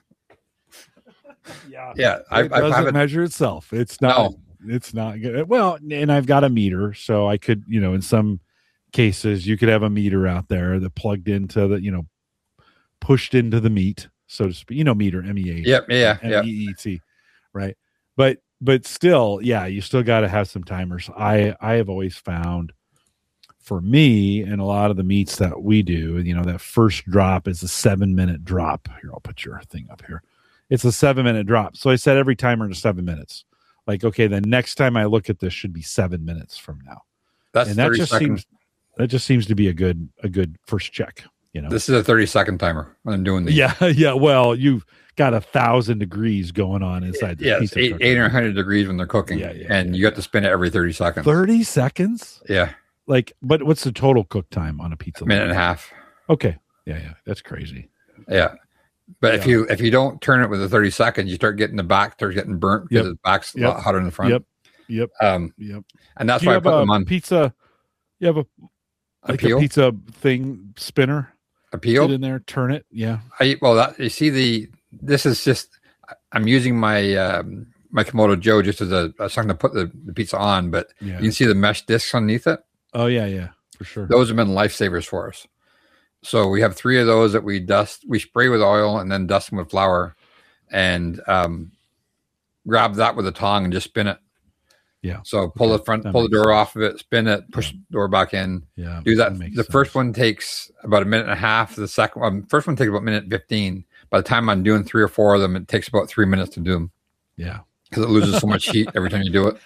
Yeah. Yeah, I, it I doesn't have it. measure itself. It's not. It's not good. Well, and I've got a meter, so I could, you know, in some cases, you could have a meter out there that plugged into the, you know, pushed into the meat, so to speak. You know, meter, M E A. Yep. Yeah. M Yeah. E E T, right? But but still, yeah, you still got to have some timers. I I have always found, for me, and a lot of the meats that we do, you know, that first drop is a seven minute drop. Here, I'll put your thing up here. It's a seven minute drop. So I set every timer to seven minutes. Like, okay, the next time I look at this should be seven minutes from now. That's And that thirty just seconds. seems that just seems to be a good a good first check, you know. This is a thirty second timer when I'm doing these. Yeah, yeah. Well, you've got a thousand degrees going on inside the Yeah, it's pizza eight, cooker. eight or hundred degrees when they're cooking, Yeah, yeah, and yeah, you got to spin it every thirty seconds. Thirty seconds? Yeah, Like, but what's the total cook time on a pizza? a minute and a half. Okay. Yeah, yeah. That's crazy. Yeah, but if Yeah. you if you don't turn it with the thirty seconds, you start getting the back starts getting burnt because Yep. the back's a Yep. lot hotter than the front. Yep. Yep. Um, Yep. and that's Do you why I have put a them on pizza? You have a a like peel. a pizza thing spinner? A Get peel. in there, turn it. Yeah. I well, that, you see the this is just I'm using my um, my Komodo Joe just as a, a something to put the, the pizza on, but Yeah. you can see the mesh discs underneath it. Oh yeah, yeah, for sure. Those have been lifesavers for us. So we have three of those that we dust, we spray with oil and then dust them with flour, and um, grab that with a tong and just spin it. Yeah. So pull Okay. the front, That pull the makes door sense. off of it, spin it, push the door back in. Yeah. Do that. makes The sense. first one takes about a minute and a half. The second one, first one takes about a minute fifteen. By the time I'm doing three or four of them, it takes about three minutes to do them Yeah. because it loses so much heat every time you do it.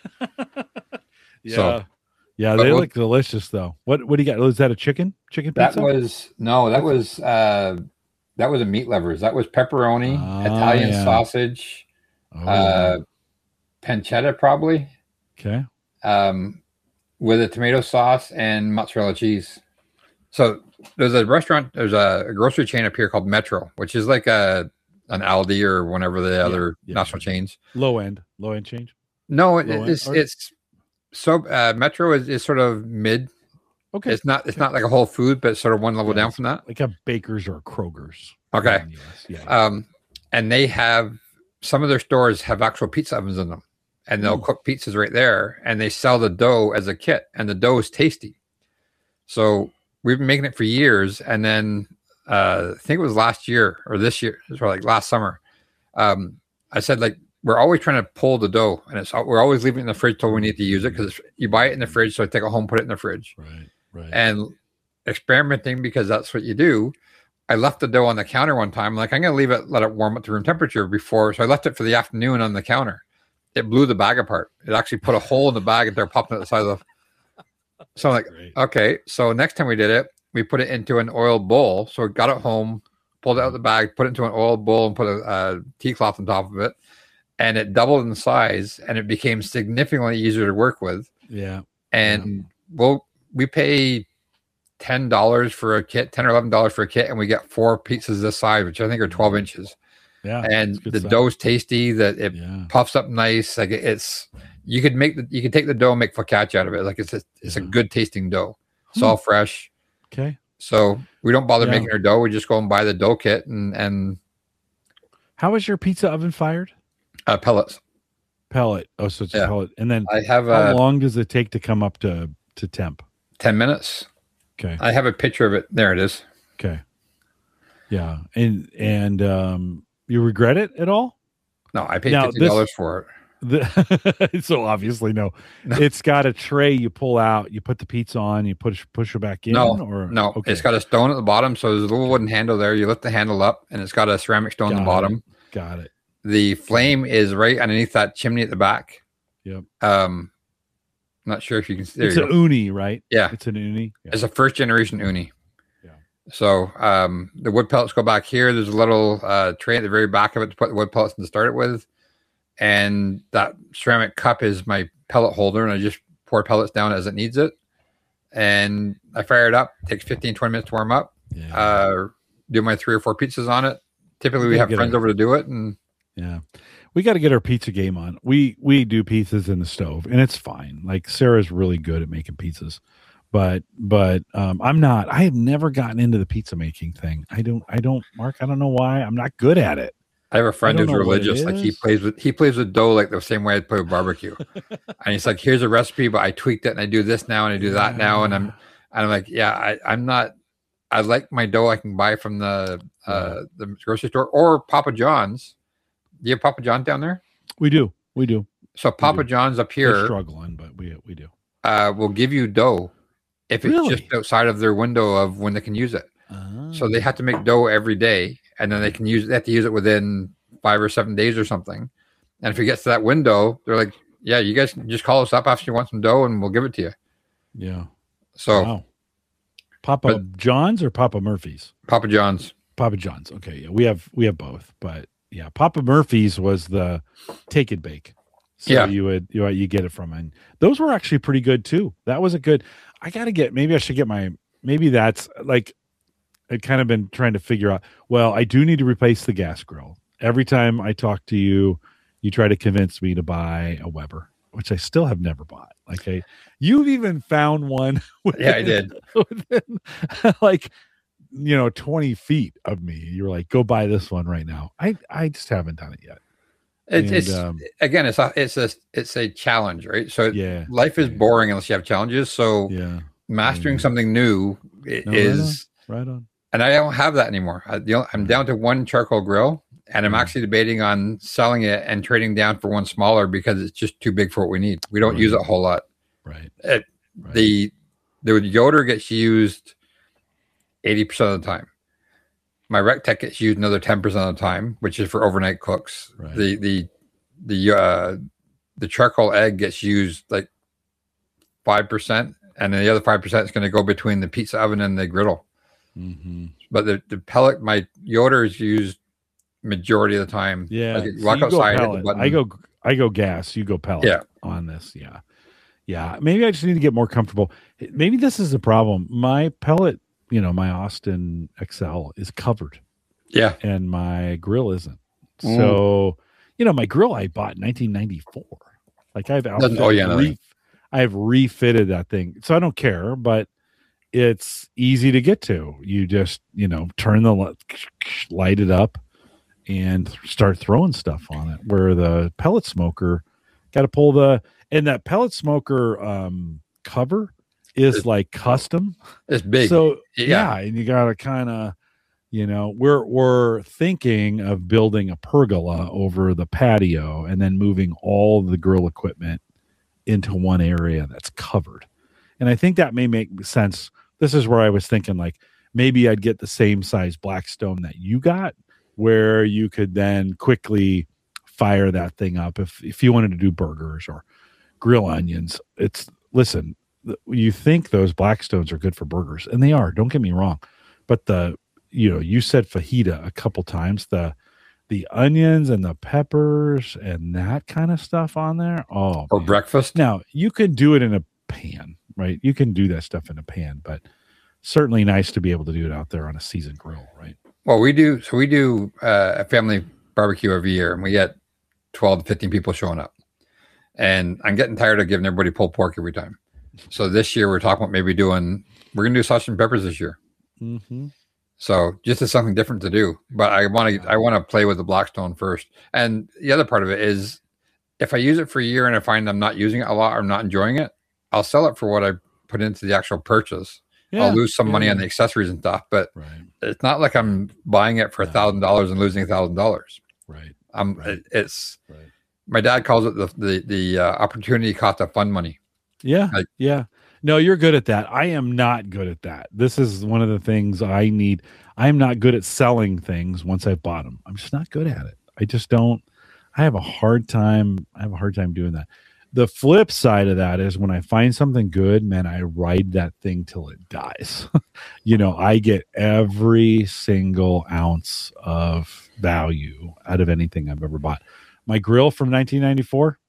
Yeah. So- yeah, but they we'll- look delicious though. What what do you got? Is that a chicken? Chicken That pizza? was no, that was uh, that was a meat lovers. That was pepperoni, Ah, Italian yeah. sausage, Oh, uh, pancetta probably, okay. um, with a tomato sauce and mozzarella cheese. So there's a restaurant, there's a, a grocery chain up here called Metro, which is like a an Aldi or whatever the other yeah. national chains. Low end. Low end change. No, it, Low end, it's or- it's so uh, Metro is, is sort of mid Okay. It's not it's not like a Whole Food, but it's sort of one level Yeah, down from that. Like a Baker's or a Kroger's. Okay. in the U S. Yeah. Um, and they have some of their stores have actual pizza ovens in them, and they'll Mm. cook pizzas right there, and they sell the dough as a kit, and the dough is tasty. So we've been making it for years, and then uh, I think it was last year or this year, or like last summer. Um, I said like we're always trying to pull the dough, and it's we're always leaving it in the fridge till we need to use it because you buy it in the fridge, so I take it home, put it in the fridge, Right. Right. and experimenting because that's what you do. I left the dough on the counter one time. Like, I'm going to leave it, let it warm up to room temperature before. So I left it for the afternoon on the counter. It blew the bag apart. It actually put a hole in the bag and they're popping at the side of the. So I'm like, Great. okay. So next time we did it, we put it into an oil bowl. So we got it home, pulled it out of the bag, put it into an oil bowl and put a, a tea cloth on top of it. And it doubled in size and it became significantly easier to work with. Yeah. And Yeah. we'll, we pay ten dollars for a kit, ten or eleven dollars for a kit, and we get four pizzas this size, which I think are twelve inches. Yeah. And it's good the stuff. dough's tasty. That it Yeah. puffs up nice. Like it- it's you could make the you could take the dough and make focaccia out of it. Like it's a, it's a Yeah. good tasting dough. It's Hmm. all fresh. Okay. So we don't bother Yeah. making our dough. We just go and buy the dough kit and and How is your pizza oven fired? uh, pellets. Pellet. Oh, so it's a Yeah. pellet. And then I have how uh, long does it take to come up to to temp? ten minutes. Okay. I have a picture of it. There it is. Okay. Yeah. And and um you regret it at all? No, I paid Now, fifty dollars for it. The, so obviously no. It's got a tray you pull out, you put the pizza on, you push push it back in No, or No, okay. it's got a stone at the bottom, so there's a little wooden handle there. You lift the handle up, and it's got a ceramic stone Got at the bottom. it. Got it. The flame is right underneath that chimney at the back. Yep. Um, I'm not sure if you can see. It's an uni, right? Yeah, It's an uni. Yeah. it's a first generation uni. Yeah. So um, the wood pellets go back here. There's a little uh, tray at the very back of it to put the wood pellets in to start it with, and that ceramic cup is my pellet holder, and I just pour pellets down as it needs it, and I fire it up. It takes fifteen, twenty minutes to warm up. Yeah. Uh, do my three or four pizzas on it. Typically, we gotta have get friends it. over to do it, and Yeah. We got to get our pizza game on. We we do pizzas in the stove and it's fine. Like Sarah's really good at making pizzas. But but um I'm not. I have never gotten into the pizza making thing. I don't I don't Mark, I don't know why. I'm not good at it. I have a friend I don't who's know what it religious. Like he is. plays with he plays with dough like the same way I play with barbecue. And he's like, here's a recipe, but I tweaked it and I do this now and I do that now. And I'm and I'm like, yeah, I, I'm not. I like my dough I can buy from the uh, the grocery store or Papa John's. Do you have Papa John down there? We do. We do. So Papa do. John's up We're here struggling, but we we do. uh, will give you dough if it's Really? just outside of their window of when they can use it. So they have to make dough every day, and then they can use they have to use it within five or seven days or something. And if it gets to that window, they're like, "Yeah, you guys can just call us up after you want some dough, and we'll give it to you." Yeah. So Wow. Papa But- John's or Papa Murphy's? Papa John's, Papa John's. Okay, yeah, we have we have both, but yeah, Papa Murphy's was the take and bake. So Yeah. you would you you get it from, and those were actually pretty good too. That was a good. I got to get. Maybe I should get my. Maybe that's like. I've kind of been trying to figure out. Well, I do need to replace the gas grill. Every time I talk to you, you try to convince me to buy a Weber, which I still have never bought. Like I, you've even found one. Within, Yeah, I did. Within, like, you know, twenty feet of me. You were like, "Go buy this one right now." I, I just haven't done it yet. It, And, it's um, again, it's a it's a it's a challenge, right? So Yeah, life is boring unless you have challenges. So yeah, mastering Yeah. something new i- No, right is, right on. and I don't have that anymore. I, the, only- I'm down to one charcoal grill, and I'm Yeah. actually debating on selling it and trading down for one smaller because it's just too big for what we need. We don't Right. use it a whole lot. Right. It, right. The the Yoder gets used eighty percent of the time. My Rectech gets used another ten percent of the time, which is for overnight cooks. Right. The the the uh, the charcoal egg gets used like five percent, and then the other five percent is going to go between the pizza oven and the griddle. Mm-hmm. But the, the pellet, my Yoder is used majority of the time. Yeah, Like, you so walk you go outside, hit the pellet. button. I go, I go gas. You go pellet. Yeah. On this, yeah, yeah. Maybe I just need to get more comfortable. Maybe this is the problem. My pellet, you know, my Austin X L is covered, Yeah, and my grill isn't. Mm. So, you know, my grill I bought in nineteen ninety-four. Like I've Doesn't outfitted, owe you anything. re- I've refitted that thing, so I don't care. But it's easy to get to. You just, you know, turn the li- light it up and start throwing stuff on it. Where the pellet smoker got to pull the, and that pellet smoker um, cover is It's- like custom. It's big. So Yeah. yeah, and you got to kind of, you know, we're we're thinking of building a pergola over the patio and then moving all the grill equipment into one area that's covered. And I think that may make sense. This is where I was thinking, like, maybe I'd get the same size Blackstone that you got, where you could then quickly fire that thing up if if you wanted to do burgers or grill onions. It's listen, th- you think those Blackstones are good for burgers, and they are. Don't get me wrong, but the you know, you said fajita a couple times. The the onions and the peppers and that kind of stuff on there. Oh, For man. breakfast. Now you can do it in a pan, right? You can do that stuff in a pan, but certainly nice to be able to do it out there on a seasoned grill, right? Well, we do. So we do uh, a family barbecue every year, and we get twelve to fifteen people showing up. And I'm getting tired of giving everybody pulled pork every time. So this year we're talking about maybe doing. We're going to do sausage and peppers this year. Mm-hmm. So just as something different to do. But I want to. I want to play with the Blackstone first. And the other part of it is, if I use it for a year and I find I'm not using it a lot or I'm not enjoying it, I'll sell it for what I put into the actual purchase. Yeah, I'll lose some yeah, money yeah. on the accessories and stuff, but Right, it's not like I'm buying it for a No. thousand dollars and losing a thousand dollars. right, I'm. Right. it- It's. right. My dad calls it the the the uh, opportunity cost of fun money. Yeah, Like- yeah. No, you're good at that. I am not good at that. This is one of the things I need. I'm not good at selling things once I've bought them. I'm just not good at it. I just don't. I have a hard time. I have a hard time doing that. The flip side of that is when I find something good, man, I ride that thing till it dies. You know, I get every single ounce of value out of anything I've ever bought. My grill from nineteen ninety-four,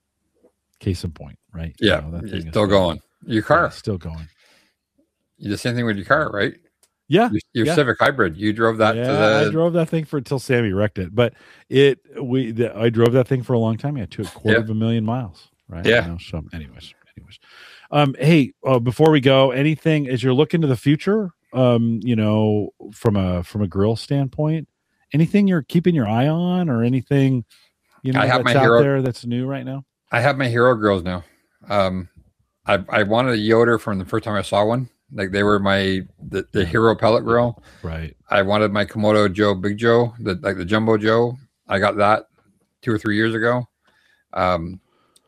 case in point, right? You Yeah, know, that it's thing is still going. Your car, yeah, still going. you did the same thing with your car, right? Yeah, Your, your yeah. Civic Hybrid, you drove that yeah, to the. I drove that thing for until Sammy wrecked it, but it we the, I drove that thing for a long time. Yeah, to a quarter Yeah. of a million miles, right? Yeah. You know, so, anyways, anyways, um, hey, uh, before we go, anything as you're looking to the future, um, you know, from a from a grill standpoint, anything you're keeping your eye on, or anything, you know, I have that's my out hero- there that's new right now. I have my hero grills now. Um, I I wanted a Yoder from the first time I saw one. Like they were my the, the Yeah. hero pellet grill. Right. I wanted my Komodo Joe Big Joe, the like the Jumbo Joe. I got that two or three years ago. Um,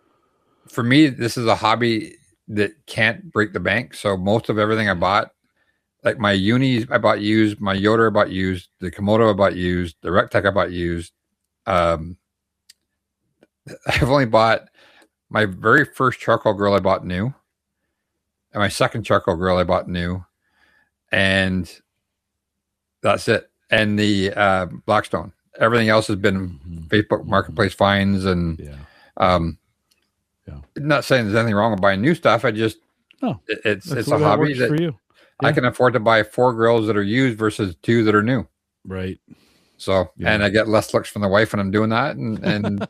for me, this is a hobby that can't break the bank. So most of everything I bought, like my unis, I bought used. My Yoder I bought used. The Komodo I bought used. The Rectech I bought used. Um, I've only bought my very first charcoal grill I bought new, and my second charcoal grill I bought new, and that's it. And the uh, Blackstone. Everything else has been Mhm. Facebook Marketplace finds, and Yeah. um, Yeah. not saying there's anything wrong with buying new stuff. I just No, it- it's That's it's the a way that hobby works that for you. I Yeah. can afford to buy four grills that are used versus two that are new. Right. So Yeah. and I get less looks from the wife when I'm doing that, and and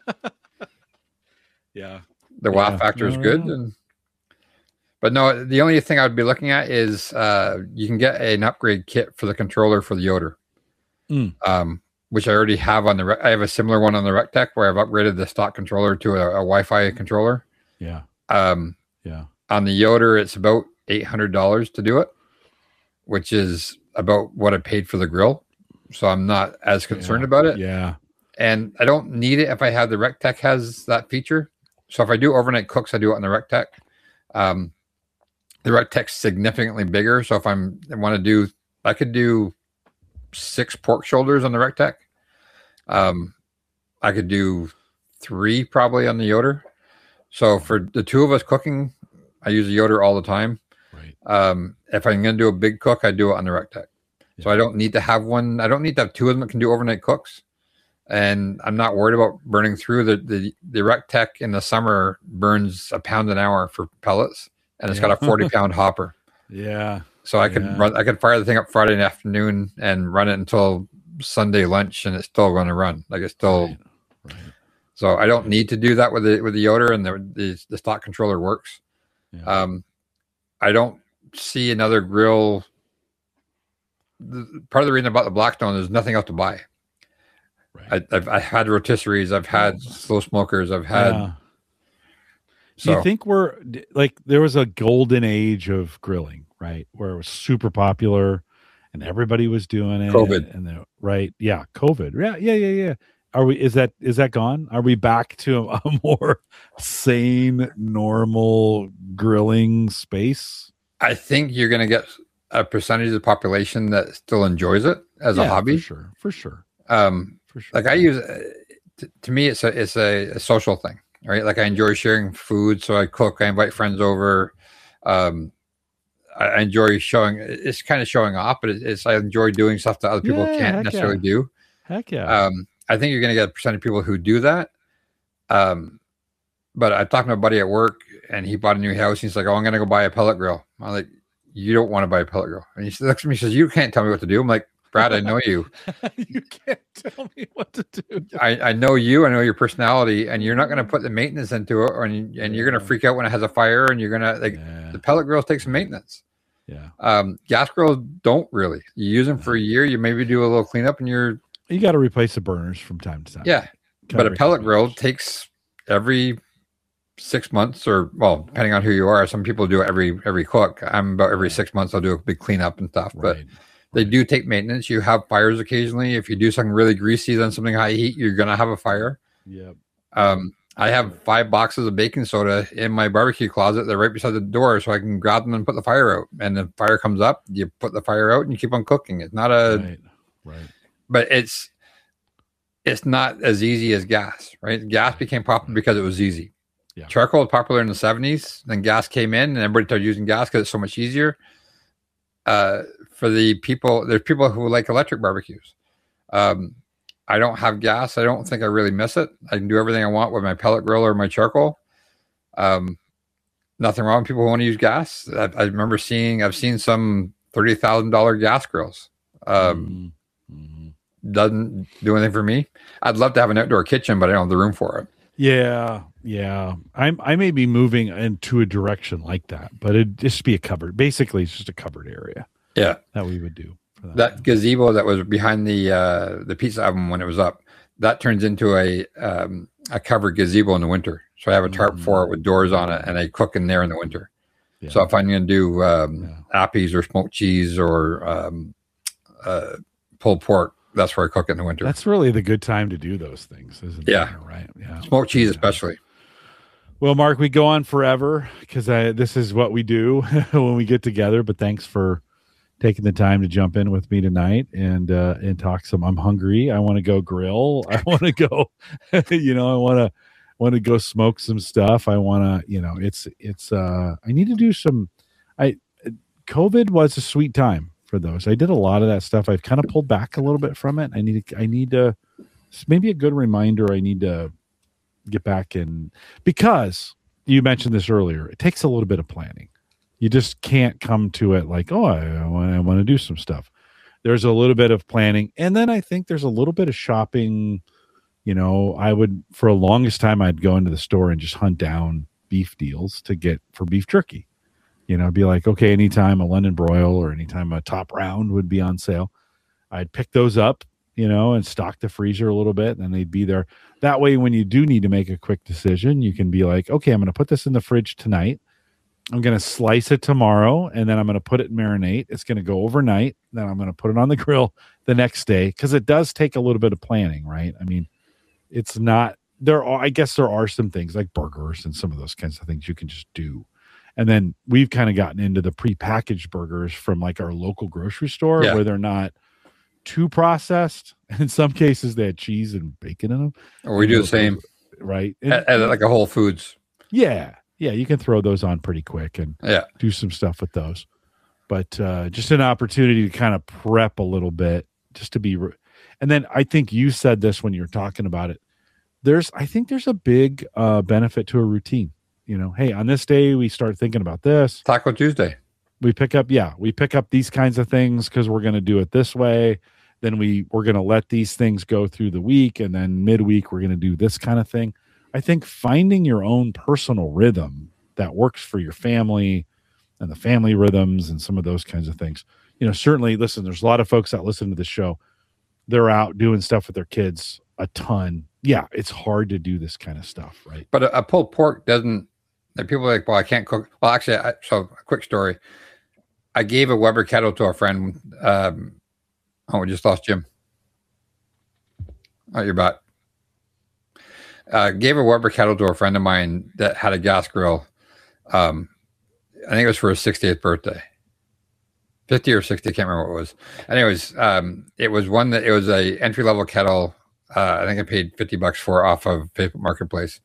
Yeah. the wow Yeah. factor is No, good. no. And but no, the only thing I would be looking at is uh, you can get an upgrade kit for the controller for the Yoder, Mm. um, which I already have on the. Re- I have a similar one on the Rectech where I've upgraded the stock controller to a, a Wi-Fi controller. Yeah. Um, Yeah. on the Yoder, it's about eight hundred dollars to do it, which is about what I paid for the grill. So I'm not as concerned Yeah. about it. Yeah. And I don't need it if I have the Rectech has that feature. So if I do overnight cooks, I do it on the Rectech. Um, the Rectech's significantly bigger. So if I'm I want to do, I could do six pork shoulders on the Rectech. Um, I could do three probably on the Yoder. So for the two of us cooking, I use the Yoder all the time. Right. Um, if I'm going to do a big cook, I do it on the Rectech. So Yeah. I don't need to have one. I don't need to have two of them that can do overnight cooks. And I'm not worried about burning through the the, the Rectech in the summer burns a pound an hour for pellets, and it's Yeah. got a forty pound hopper. Yeah. So I can Yeah. run. I can fire the thing up Friday afternoon and run it until Sunday lunch, and it's still going to run. Like it's still. Right. Right. So I don't need to do that with the with the Yoder, and the the, the stock controller works. Yeah. Um, I don't see another grill. The, part of the reason about the Blackstone is nothing else to buy. Right. I, I've, I've had rotisseries, I've had slow smokers, I've had. Yeah. So. Do you think we're like there was a golden age of grilling, right, where it was super popular and everybody was doing it? COVID, and, and right, yeah, COVID, yeah, yeah, yeah, yeah. Are we? Is that is that gone? Are we back to a, a more sane, normal grilling space? I think you're going to get a percentage of the population that still enjoys it as yeah, a hobby, for sure, for sure. Um, for sure. Like I use, uh, t- to me, it's a it's a, a social thing, right? Like I enjoy sharing food, so I cook. I invite friends over. Um, I, I enjoy showing. It's kind of showing off, but it's, it's I enjoy doing stuff that other people Yeah, can't heck necessarily yeah. do. Heck yeah. Um, I think you're going to get a percentage of people who do that. Um, but I talked to my buddy at work, and he bought a new house. He's like, "Oh, I'm going to go buy a pellet grill." I'm like, "You don't want to buy a pellet grill." And he looks at me and says, "You can't tell me what to do." I'm like, "Brad, I know you. You can't tell me what to do. I, I know you. I know your personality, and you're not going to put the maintenance into it, or, and, and you're going to freak out when it has a fire, and you're going to like Yeah. the pellet grills take some maintenance. Yeah. Um, gas grills don't really. You use them for a year, you maybe do a little cleanup, and you're You got to replace the burners from time to time. yeah. Gotta But a pellet replace grill burners. takes every six months, or well, depending on who you are. Some people do it every every cook. I'm about every six months. I'll do a big cleanup and stuff, but. Right. They do take maintenance. You have fires occasionally. If you do something really greasy, then something high heat, you're going to have a fire. Yep. Um, I have five boxes of baking soda in my barbecue closet. They're right beside the door, so I can grab them and put the fire out. And the fire comes up, you put the fire out, and you keep on cooking. It's not a, Right. Right. but it's it's not as easy as gas, right? Gas became popular because it was easy. Yeah. Charcoal was popular in the seventies. Then gas came in, and everybody started using gas because it's so much easier. Uh, for the people, there's people who like electric barbecues. Um, I don't have gas. I don't think I really miss it. I can do everything I want with my pellet grill or my charcoal. Um, nothing wrong with people who want to use gas. I, I remember seeing, I've seen some thirty thousand dollars gas grills. Um, mm-hmm. Doesn't do anything for me. I'd love to have an outdoor kitchen, but I don't have the room for it. Yeah, yeah. I'm I may be moving into a direction like that, but it'd just be a covered. Basically, it's just a covered area. Yeah, that we would do. For that. that gazebo that was behind the uh, the pizza oven when it was up, that turns into a um, a covered gazebo in the winter. So I have a tarp mm-hmm. for it with doors on it, and I cook in there in the winter. Yeah. So if I'm going to do um, yeah. appies or smoked cheese or um, uh, pulled pork, that's where I cook it in the winter. That's really the good time to do those things, isn't it? Yeah, right. Yeah, smoked cheese yeah. especially. Well, Mark, we go on forever because this is what we do when we get together. But thanks for taking the time to jump in with me tonight and uh, and talk some. I'm hungry. I want to go grill. I want to go. you know, I want to want to go smoke some stuff. I want to. You know, it's it's. uh I need to do some. I COVID was a sweet time for those. I did a lot of that stuff. I've kind of pulled back a little bit from it. I need to. I need to. It's maybe a good reminder. I need to get back in, because you mentioned this earlier, it takes a little bit of planning. You just can't come to it like, oh, I, I want I want to do some stuff. There's a little bit of planning, and then I think there's a little bit of shopping. You know, I would, for a longest time, I'd go into the store and just hunt down beef deals to get for beef jerky. You know, be like, okay, anytime a London broil or anytime a top round would be on sale, I'd pick those up, you know, and stock the freezer a little bit, and they'd be there. That way, when you do need to make a quick decision, you can be like, okay, I'm going to put this in the fridge tonight. I'm going to slice it tomorrow, and then I'm going to put it in marinate. It's going to go overnight. Then I'm going to put it on the grill the next day, because it does take a little bit of planning, right? I mean, it's not, there are, I guess there are some things like burgers and some of those kinds of things you can just do. And then we've kind of gotten into the prepackaged burgers from like our local grocery store, yeah, where they're not too processed. In some cases, they had cheese and bacon in them. Or we do the same, right? And, at, at like a Whole Foods. Yeah, yeah, you can throw those on pretty quick and yeah. do some stuff with those. But uh, just an opportunity to kind of prep a little bit, just to be. Re- and then I think you said this when you were talking about it. There's, I think there's a big uh, benefit to a routine. You know, hey, on this day we start thinking about this. Taco Tuesday. We pick up, yeah, we pick up these kinds of things because we're going to do it this way. Then we, we're going to let these things go through the week. And then midweek, we're going to do this kind of thing. I think finding your own personal rhythm that works for your family and the family rhythms and some of those kinds of things. You know, certainly, listen, there's a lot of folks that listen to the show. They're out doing stuff with their kids a ton. Yeah, it's hard to do this kind of stuff, right? But a, a pulled pork doesn't, like, people are like, well, I can't cook. Well, actually, I, so a quick story. I gave a Weber kettle to a friend. Um, oh, we just lost Jim. Oh, you're back. Uh, gave a Weber kettle to a friend of mine that had a gas grill. Um, I think it was for his sixtieth birthday. fifty or sixty, I can't remember what it was. Anyways, um, it was one that it was a entry level kettle. Uh, I think I paid fifty bucks for off of Facebook Marketplace.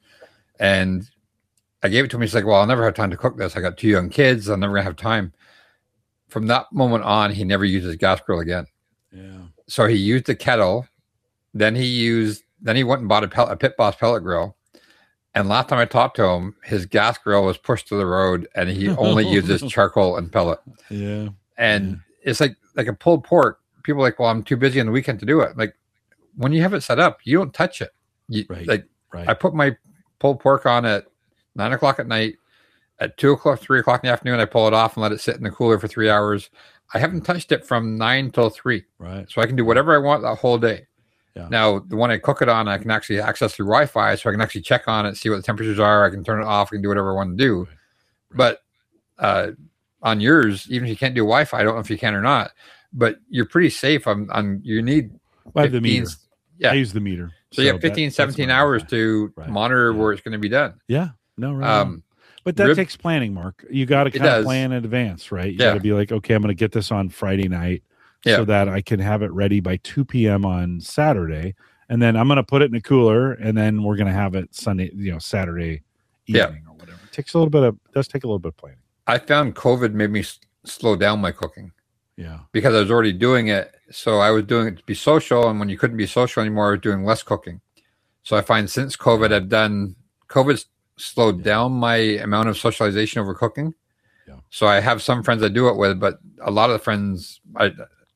And I gave it to him. He's like, well, I'll never have time to cook this. I got two young kids. I'm never gonna have time. From that moment on, he never used his gas grill again. Yeah. So he used the kettle. Then he used, then he went and bought a, pel- a Pit Boss pellet grill. And last time I talked to him, his gas grill was pushed to the road and he only uses charcoal and pellet. Yeah. And yeah. it's like, like a pulled pork. People are like, well, I'm too busy on the weekend to do it. Like, when you have it set up, you don't touch it. You, right. Like, right. I put my pulled pork on at nine o'clock at night. At two o'clock, three o'clock in the afternoon, I pull it off and let it sit in the cooler for three hours. I haven't touched it from nine till three. Right. So I can do whatever I want that whole day. Yeah. Now, the one I cook it on, I can actually access through Wi-Fi, so I can actually check on it, see what the temperatures are. I can turn it off. I can do whatever I want to do. Right. But uh, on yours, even if you can't do Wi-Fi, I don't know if you can or not, but you're pretty safe on, on you need I have the meter. Yeah. I use the meter. So, so you have fifteen, that, seventeen hours to right. monitor yeah. where it's going to be done. Yeah. No, right. Um, but that rib- takes planning, Mark. You got to kind of plan in advance, right? You yeah. got to be like, okay, I'm going to get this on Friday night yeah. so that I can have it ready by two p.m. on Saturday. And then I'm going to put it in a cooler, and then we're going to have it Sunday, you know, Saturday evening yeah. or whatever. It takes a little bit of, it does take a little bit of planning. I found COVID made me s- slow down my cooking. Yeah. Because I was already doing it. So I was doing it to be social. And when you couldn't be social anymore, I was doing less cooking. So I find since COVID, I've done, COVID's slowed yeah. down my amount of socialization over cooking. Yeah. So I have some friends I do it with, but a lot of the friends, I,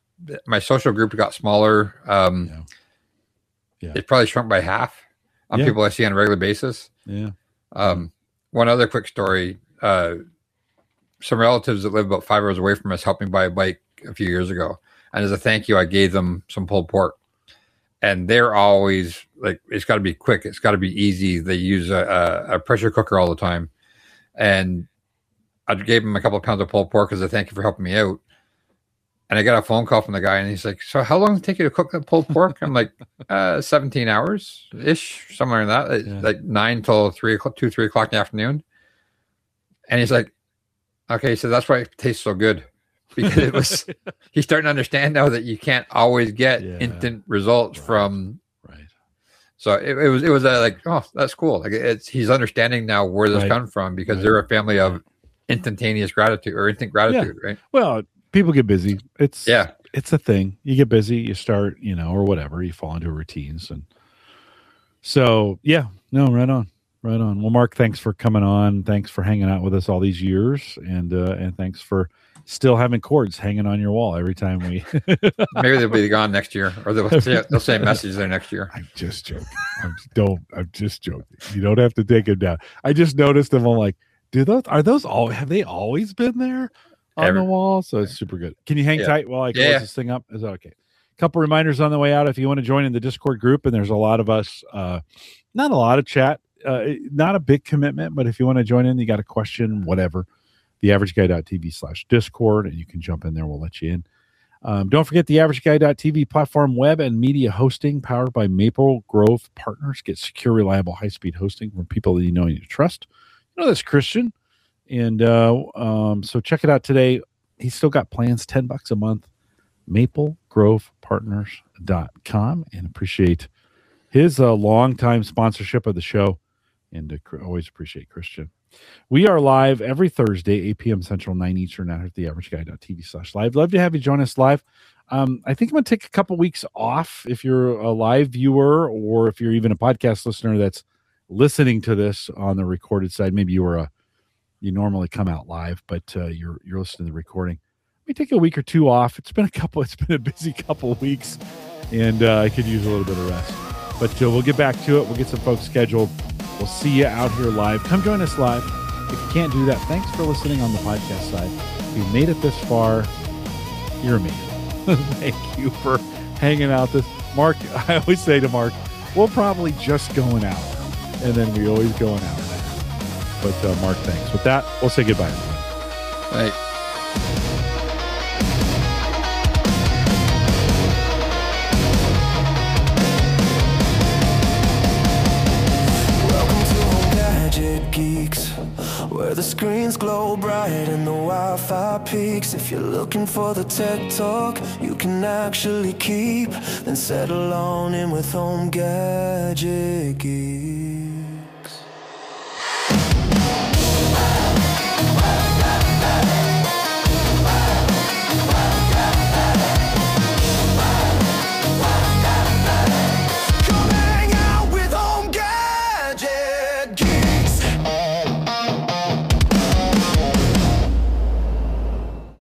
my social group got smaller. Um, yeah. Yeah. It probably shrunk by half on yeah. people I see on a regular basis. Yeah. Um, one other quick story. Uh, some relatives that live about five hours away from us helped me buy a bike a few years ago. And as a thank you, I gave them some pulled pork. And they're always like, it's got to be quick. It's got to be easy. They use a, a, a pressure cooker all the time. And I gave them a couple of pounds of pulled pork as a thank you for helping me out. And I got a phone call from the guy, and he's like, so how long does it take you to cook that pulled pork? I'm like, uh, seventeen hours-ish, somewhere in that, yeah. like nine till three o'clock, two, three o'clock in the afternoon. And he's like, okay, so that's why it tastes so good. Because it was, he's starting to understand now that you can't always get yeah. instant results right. from, right. So it, it was, it was uh, like, oh, that's cool. Like it's, he's understanding now where this right. comes from because right. they're a family of instantaneous gratitude or instant gratitude, yeah. right? Well, people get busy. It's yeah, it's a thing. You get busy, you start, you know, or whatever. You fall into routines, and so yeah, no, right on, right on. Well, Mark, thanks for coming on. Thanks for hanging out with us all these years, and uh, and thanks for still having cords hanging on your wall every time we. Maybe they'll be gone next year, or they'll say, they'll say a message there next year. I'm just joking. I'm don't. I'm just joking. You don't have to take them down. I just noticed them. I'm like, do those are those all? Have they always been there? On Every, the wall, so it's super good. Can you hang yeah. tight while I close yeah. this thing up? Is that okay? A couple reminders on the way out. If you want to join in the Discord group, and there's a lot of us, uh, not a lot of chat, uh, not a big commitment, but if you want to join in, you got a question, whatever, theaverageguy.tv slash Discord, and you can jump in there. We'll let you in. Um, don't forget the averageguy.tv platform, web and media hosting powered by Maple Grove Partners. Get secure, reliable, high-speed hosting from people that you know and you trust. You know that's Christian. And uh, um, so check it out today. He's still got plans, ten bucks a month, maple grove partners dot com. And appreciate his uh, longtime sponsorship of the show. And uh, always appreciate Christian. We are live every Thursday, eight p.m. Central, nine Eastern, at the average guy dot t v slash live. Love to have you join us live. Um, I think I'm going to take a couple weeks off if you're a live viewer or if you're even a podcast listener that's listening to this on the recorded side. Maybe you were a You normally come out live, but uh, you're you're listening to the recording. Let me take a week or two off. It's been a couple. It's been a busy couple of weeks, and uh, I could use a little bit of rest. But uh, we'll get back to it. We'll get some folks scheduled. We'll see you out here live. Come join us live. If you can't do that, thanks for listening on the podcast side. If you made it this far, you're amazing. Thank you for hanging out. This Mark, I always say to Mark, we'll probably just go an hour, and then we always go an hour. But uh, Mark, thanks. With that, we'll say goodbye. Right. Geeks, where the screens glow bright and the Wi-Fi peaks. If you're looking for the tech talk you can actually keep, then settle on in with Home Gadget Geeks.